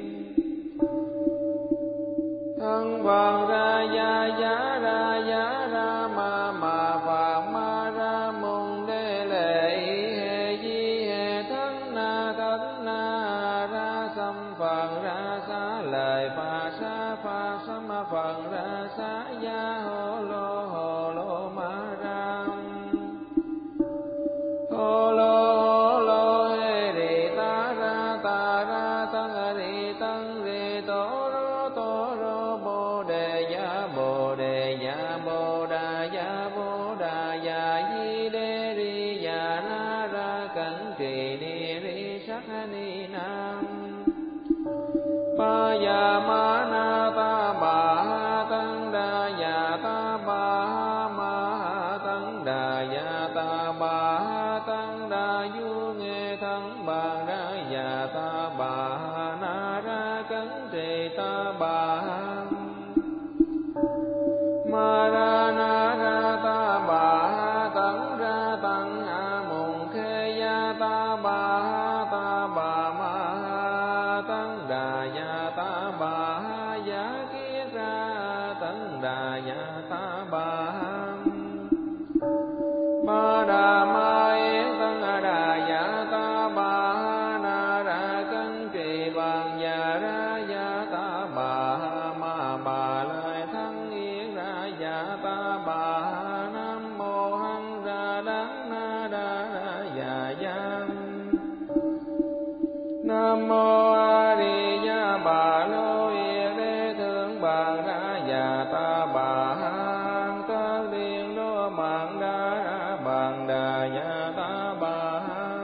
Thân Phật Ra Gia Giá Ra Giá Ra Ma Ma Phạn Ma Ra Mùng Đê Lệ Y Hê Di Hê Thân Na Thân Na Ra Sam Phật Ra Xá Lời Phà Sa Phà Sam Phật Ra Xá Gia Hô Lô Hô Lô Ma Ra Hô Lô Hô Lô Hê Rì Ta Ra ya ma na ta bà tăng đa ya ta bà ma tăng đa ya ta bà tăng đa du nghe thân bàn ra ya ta bà na ra cấn trì ta bà ma ra na ra ta bà tấn ra tăng a mùng khê ya ta bà ta bà ma tấn đà ya ta bà giá kiết ra tấn đà ya ta bà ma đà ma yết tấn đà ya ta bà na ra cấn trì bằng ya ra ya ta bà ma bà lời thân yết ra ya ta bà nam mô hằng ra đắng na đa ra ya ya nam mô a di đà bà lô yết đế thượng bàn ra ya ta bà tất liên đô mạng đa ra bàn đà ya ta bà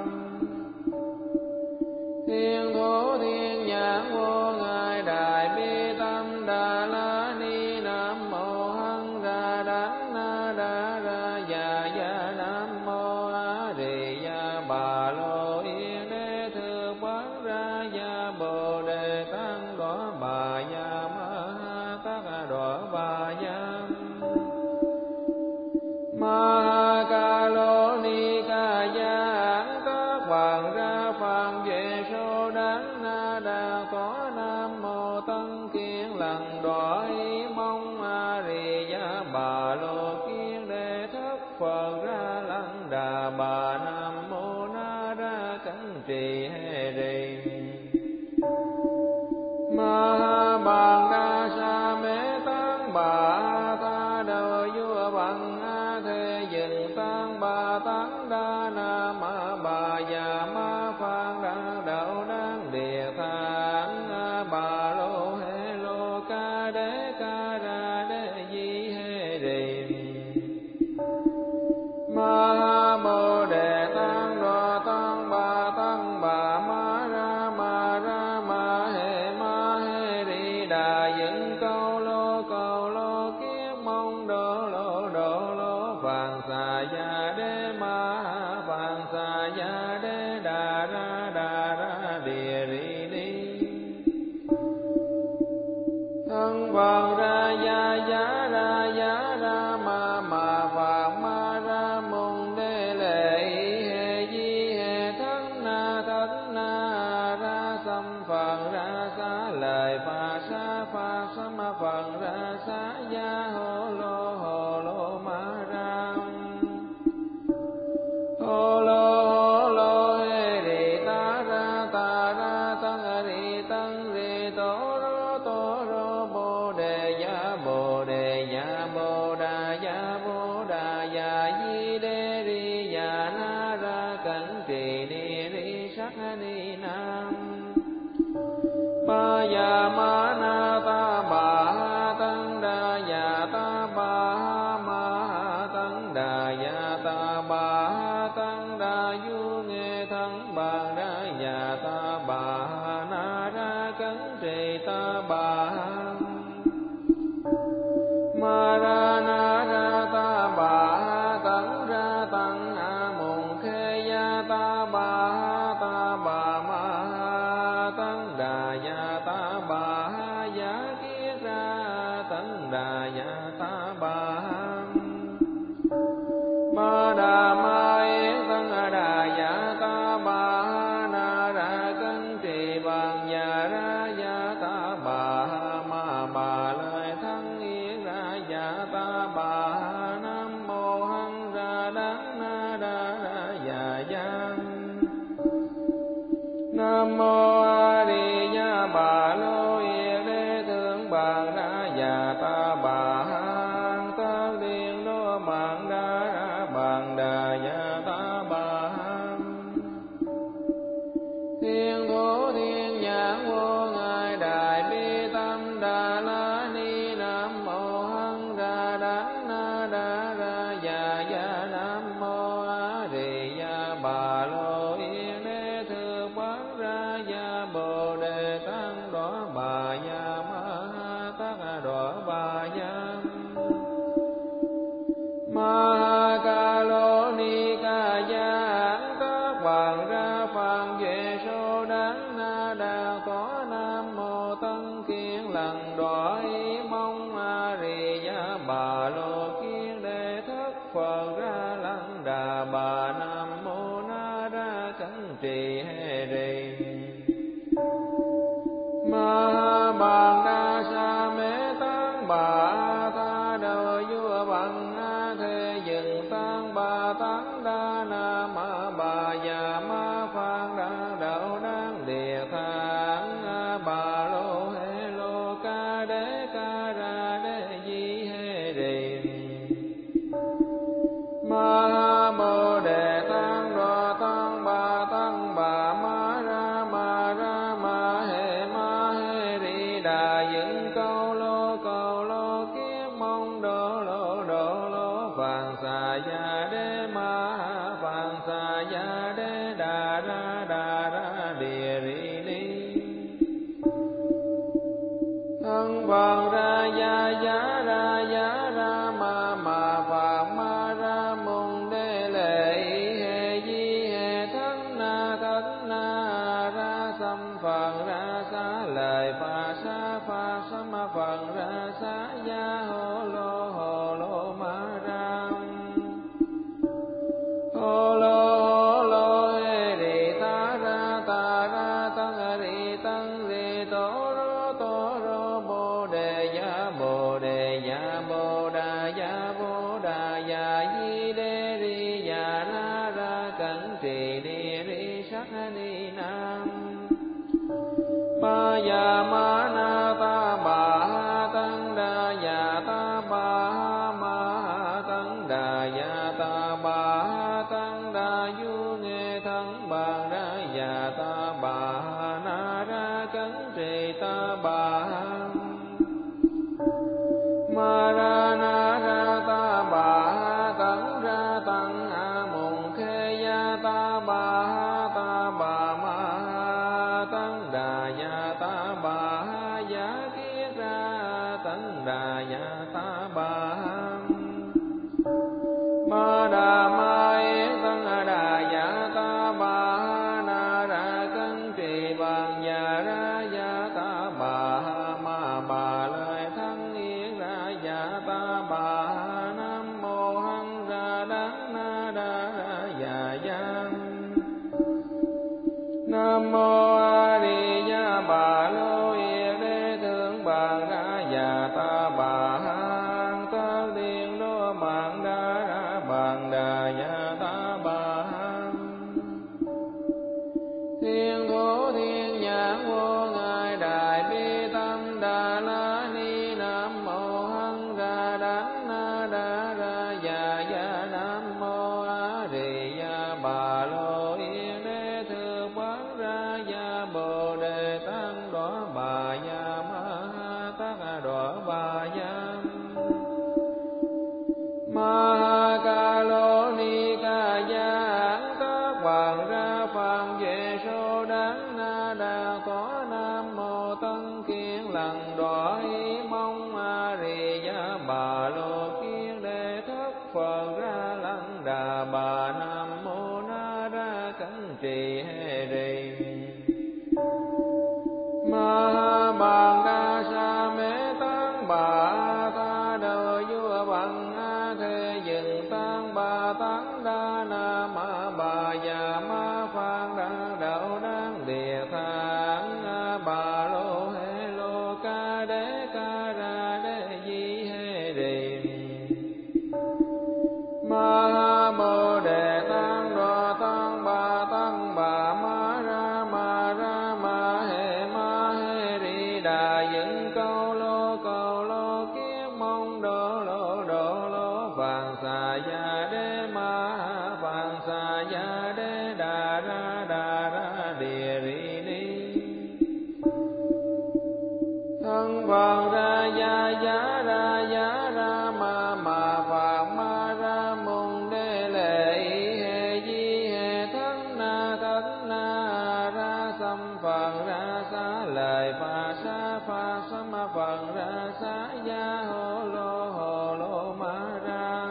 thiên thố thiên nhãn vô ngài đại bi tâm đà la ni nam mô hằng ra đắng na đa ra ya ya nam mô a di đà bà lô yết đế thượng bàn ra ya bồ đề tăng đỏ bà ya ma tát đỏ bà ya ma ca lô ni ca ya hán các bàn ra phạm về số đắng na đa có nam mô tân kiên lần đỏ ý mong a di đà bà lô kiên đề thất phật ra lăng đà bà nam mô na ra cấn trì hê rì ma bàn đa sa mê tăng bà ta đầu vua bằng a thế dừng tăng bà tăng đa na ma bà già ma phan đa đậu đăng địa thang bà lô hê lô ca đế ca ra đế di hê rì ma bồ đề tăng đô tăng bà tăng bà ma ra ma ra ma hê ma hê ri đà dựng câu lô câu lô kiết mong đô lô đô lô vàng xà ya đế ma vàng xà ya đế đà ra đà ra địa ri đi thân vàng ra ya ya ra ya ra ma ma vàng ma ra mùng đế lệ hê di hê thân na thân na ra xăm phật ra xá lời pha sa pha sam phật ra xá ya hô lô hô lô ma ra hô lô hô lô hê ri ta ra ta ra tăng ri tăng ri tô rô tô rô bồ đề ya bồ đề ya bồ đà ya bồ đà ya di đê ri ya na ra cẩn trì ni ri sắc ni nam ba ya ma na ta bà tăng đa ya ta bà ma tăng đà ya ta bà tăng đà du nghe thân bàn ra ya ta bà na ra cấn trì ta bà ma ra na ra ta bà tăng ra tăng a mùng khê ya ta bà ta bà ma tăng đà ya ta bà giá kiết ra tăng đà ya ta bà ma đà ma yết tăng đà ya ta bà na ra cấn trì bằng ya ra ya ta bà ma bà lời thân yết ra ya ta bà nam mô hằng ra đắng na đa ra ya ya nam mô a di đà bà lô yết đế thượng bàn ra ya ta bà tất liên đô mạng đa ra bàn đà ya ta bà thiên thố thiên nhãn vô ngài đại bi tâm đà la ni nam mô hằng ra đắng na đa ra ya ya nam mô a di đà bà lô yết đế thượng bàn ra ya bồ đề tăng đỏ bà lần đọa ý mong a di đà bà lô kiết đề thất Phật ra lăng đà bà nam mô na ra cẩn trì hê rì ma bàn đa sa mê tán bà tha đầu vua bằng a thế dừng tăng bà tán đa na ma bà già ma phan đa đạo đáng địa thang bà lô hê lô ca đế ca ra đế di hê rì ma bồ đề tăng đọa tăng bà tăng bà ma ra ma ra ma hê ma hê ri đà dựng câu lô câu lô kiết mong đô lô đô lô phạn xà gia đế ma phạn xà gia đế đà ra đà ra địa ri ni thân phật ra gia giá ra giá ra ma ma phạn ma ra mùng đế lệ hê di hê thánh na thánh na ra xăm phật ra xá lời phà sa phà sa ma phật ra xá gia hô lô hô lô ma ra hô lô hô lô hê rì ta ra ta ra tăng rì tăng rì tổ rô tổ rô bồ đề ya bồ đề ya bồ đà ya bồ đà ya di đê ri ya na ra cẩn trì ni ri sắc ni nam ma ya ma na ta bà ha tăng đà ya ta bà ha ma ha tăng đà ya ta bà ha tăng đà du nghe thân bàn ra ya ta bà ha na ra cẩn trì ta bà ha ma ra na ra ta bà ha tăng ra tăng a mùng khê ya ta bà ha ta bà ma ha tăng đà ya ta bà ha giá kiết ra tăng đà ya ta bà ha ma đà ma yết tăng đà ya ta bà ha na ra cân trì bằng ya ra ya ta bà ha ma bà lời thắng yết ra ya ta bà ha nam mô hằng ra đắng na đa ra ya ya nam mô a di đà bà lô yết đế thượng bàn ra ya ta bà ha tất điện đô bàn đa ra bàn đà ya ta bà ha thiên thủ thiên nhãn vô ngài đại bi tâm đà la ni nam mô hằng ra đắng na đa ra ya ya nam mô a di đà bà lô yết đế thượng bàn ra ya bồ đề tăng đọa bà ya ma ha tát đọa bà ya ma ha ca lô ni ca ya tát hoàng ra phàm về số đáng na đa có nam mô tân kiên lần đọa ý mong a di đà bà lô kiên đề thất Phật ra lăng đà bà nam mô na ra cẩn trì hê rì ma ha bàn đa sa mê tán bà tha đầu vua bằng a thế dừng tăng bà tán đa na ma bà già ma phan đa đạo đáng địa thang bà lô hê lô ca đế ca ra đế di hê rì ma ha bồ đề tăng đọa tăng bà tăng bà ma ra ma ra ma hê ma hê ri đà dựng câu lô câu lô kiết mong đô lô đô lô phạn xà gia đế ma phạn xà gia đế đà ra đà ra địa ri ni thân phật ra gia giá ra giá ra ma ma phạn ma ra mùng đế lệ hê di hê thánh na thánh na ra xăm phật ra xá lời phà sa phà sa ma phật ra xá gia hô lô hô lô ma ra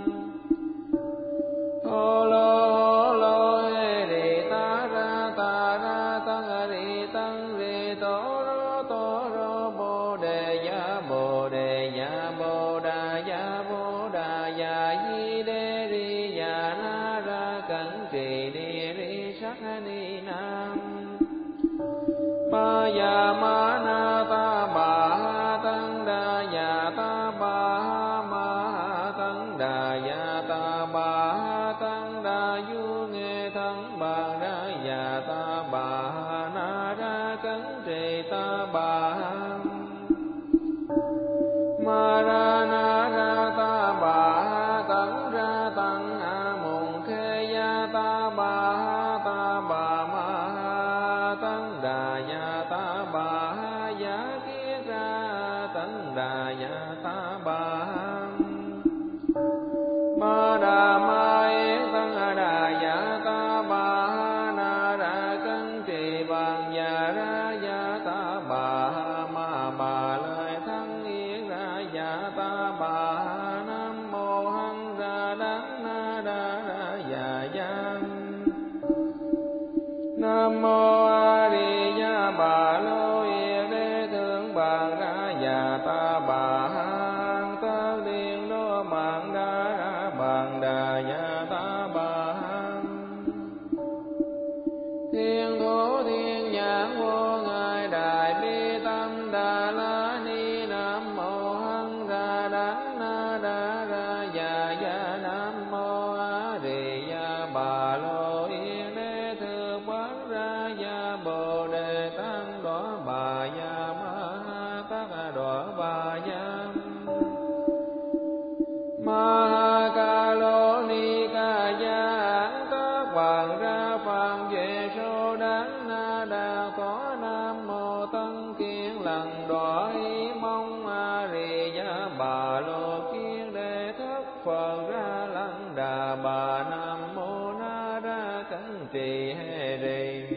hô lô hô lô hê rì ta ra ta ra tăng rì tăng rì tổ rô tổ rô bồ đề ma ya ma na ta bà ha tăng đa ya ta bà ha ma ha tăng đa ya ta bà ha tăng đa du nghe thân bà ra ya ta bà ha na ra cấn trì ta bà ha ma ra na ra ta bà ha tấn ra tăng a mùng khê ya ta bà ha ta bà ma ha tấn đà ya ta bà ha giá kiết ra tấn đà ya ta bà ha ma đà ma yết tấn đà ya ta bà ha na ra cấn trì bằng ya ra ya ta bà ha ma bà lời thân yết ra ya ta bà ha nam mô hằng ra đắng na đa ra ya ya nam mô a di đà bà lô yết đế thượng bằng ra ya ta bà ha tơ liên đô bằng đa ra bằng đà ya ta bà ha thiên thủ thiên nhãn vô ngài đại bi tâm đà la ni nam mô hằng ra đắng na đa ra ya ya nam mô a di đà bà lô yết đế thượng bằng ra ya bồ đề tăng đỏ bà ya ma ha tát đỏ bà ya ma ha ca lô ni ca ya tát bằng ra phàm về số đắng na đa có nam mô tân kiên lần đỏ ý mong a di đà bà lô kiên đề thất phật ra lăng đà bà nam mô na ra cấn trì hê rì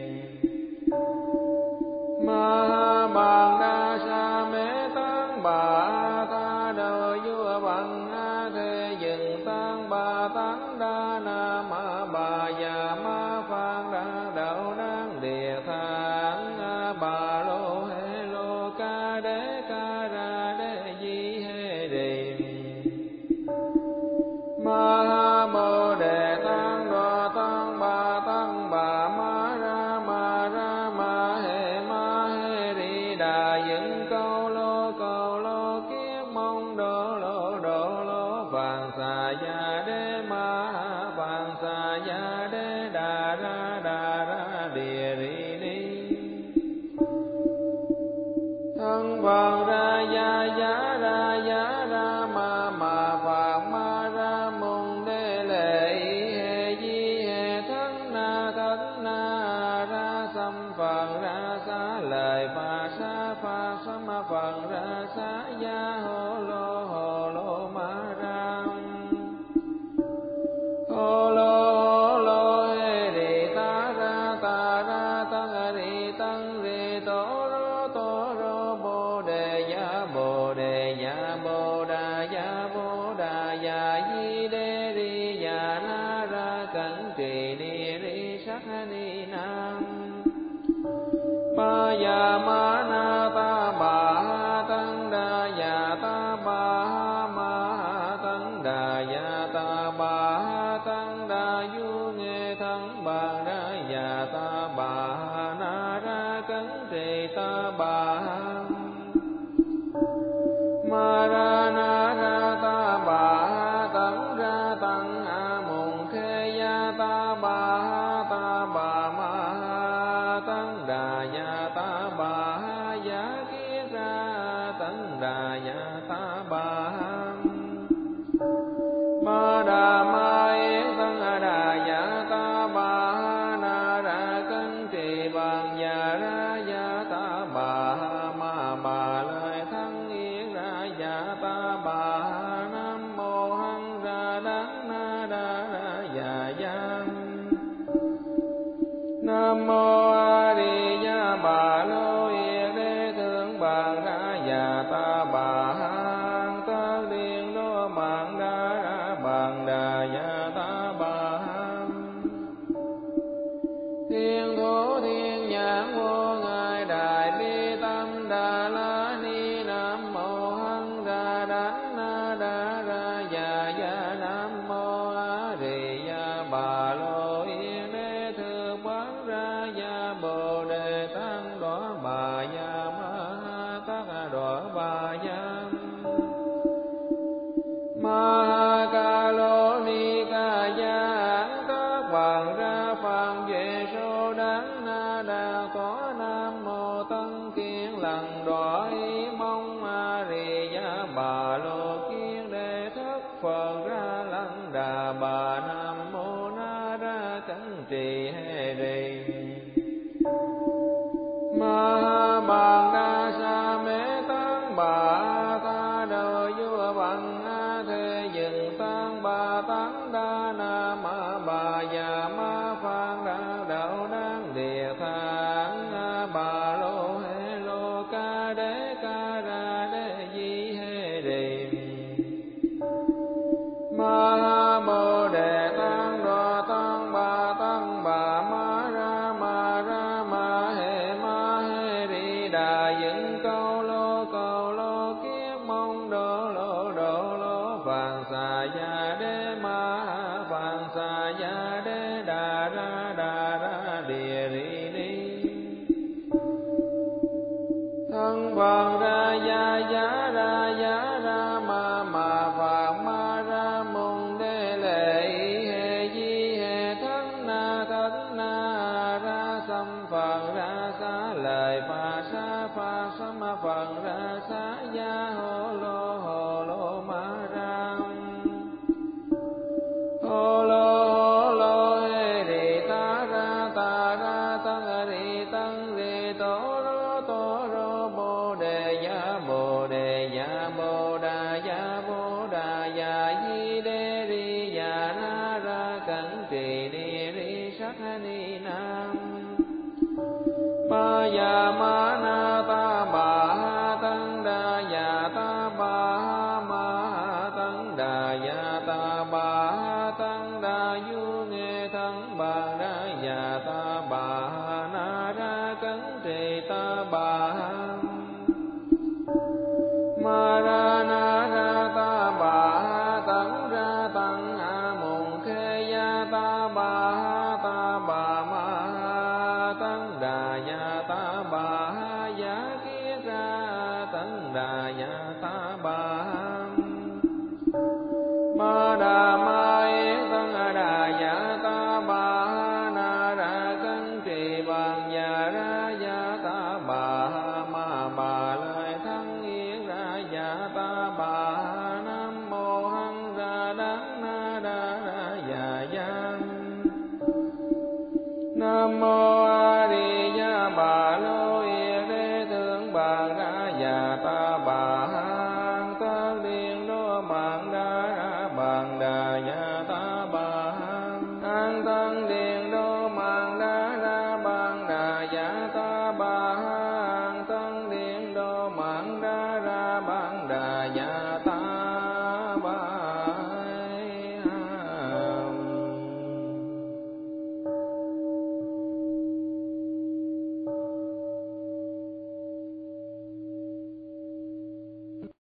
ma ha bằng đa sa mê tăng bà tha đầu vua bằng a thế dừng tăng bà tăng đa na ma bà già ma phan đa đạo đáng địa thang a bà lô hê lô ca đế ca ra đế di hê rì ma ha bồ đề tăng đô tăng bà tăng bà ma ra ma ra ma hê ma hê ri đà dựng câu lô câu lô kiết mong đô lô đô lô vàng xà ya đế ma ha vàng xà ya đế đà ra đà ra địa ri ni thân vàng ra ya ya ra ya ra ma ma vàng ma ra mùng đế lệ hê di hê thân na thân na ra xăm phật ra xá lời và xá pha xăm phật ra xá ya hô lô hô lô ma ra hô lô hô lô hê ri ta ra ta ra tăng ri tăng ri tô rô tô rô bồ đề ya bồ đề ya bồ đà ya bồ đà ya di đê ri ya na ra cẩn trì ni ri sắc ni nam ma ya ma na ta bà ha tăng đa ya ta bà ha ma ha tăng đa ya ta bà ha tăng đa du nghe thân bà ra ya ta bà ha na ra cấn trì ta bà ha ma ra na ra ta bà ha tấn ra tăng a mùng khê ya ta bà ha ta bà ma ha tấn đà ya ta bà ha giá kiết ra tấn đà ya ta bà ha ma đà ma yết tấn đà ya ta bà ha na ra cấn trì bằng ya ra ya ta bà ha ma bà lời thân yết ra ya ta bà ha nam mô hằng ra đắng na đa ra ya ya nam mô a di đà bà lô yết đế thượng bằng ra ya ta bà ha tơ liên đô bằng đa ra bằng đà ya ta bà ha thiên thủ thiên nhãn vô ngài đại bi tâm đà la ni nam mô hằng ra đắng na đa ra ya ya nam mô a di đà bà lô yết đế thượng bằng ra ya bồ đề tăng đỏ bà lần đọa ý mong a rì gia bà lô kiên đề thất Phật ra lăng đà bà nam mô na ra cẩn trì hê rì ma bàn đa sa mê tăng bà ta đời vua bằng a thế dừng tăng bà tăng đa na ma bà già ma phan đa đạo đáng địa thang a bà lô hê lô ca đế ca ra đế di hê rì ma bồ đề tăng đô tăng bà tăng bà ma ra ma ra ma hê ma hê ri đà dựng câu lô câu lô kiết mong đô lô đô lô phạn xà gia đế ma phạn xà gia đế đà ra đà ra địa ri ni thân Phật ra gia giá ra giá ra ma ma phạn ma ra môn đế lệ hê di hê thân na thân na ra sam Phật ra xá lời pha sa pha sam Phật ra xá gia hô lô hô lô ma ra hô lô hô lô hê rì ta ra ta ra tăng rì tăng rì tổ rô tổ rô bồ đề ya bồ đề ya bồ đà ya bồ đà ya di đê ri ya na ra cẩn trì ni ri sắc ni nam ma ya ma na ta bà ha tăng đa ya ta bà ha ma ha tăng đà ya ta bà ha tăng đà du nghe tăng bà ra ya ta bà ha na ra cẩn trì ta bà ha ma ra na ra ta bà ha tăng ra tăng a mùng khê ya ta bà ha ta bà ma ha tăng đà ya ta bà ha ya kiết ra tăng đà ya ta bà ha ma đà ma yết tăng đà ya ta bà ha na ra cẩn trì bằng ya ra ya ta bà ha ma bà la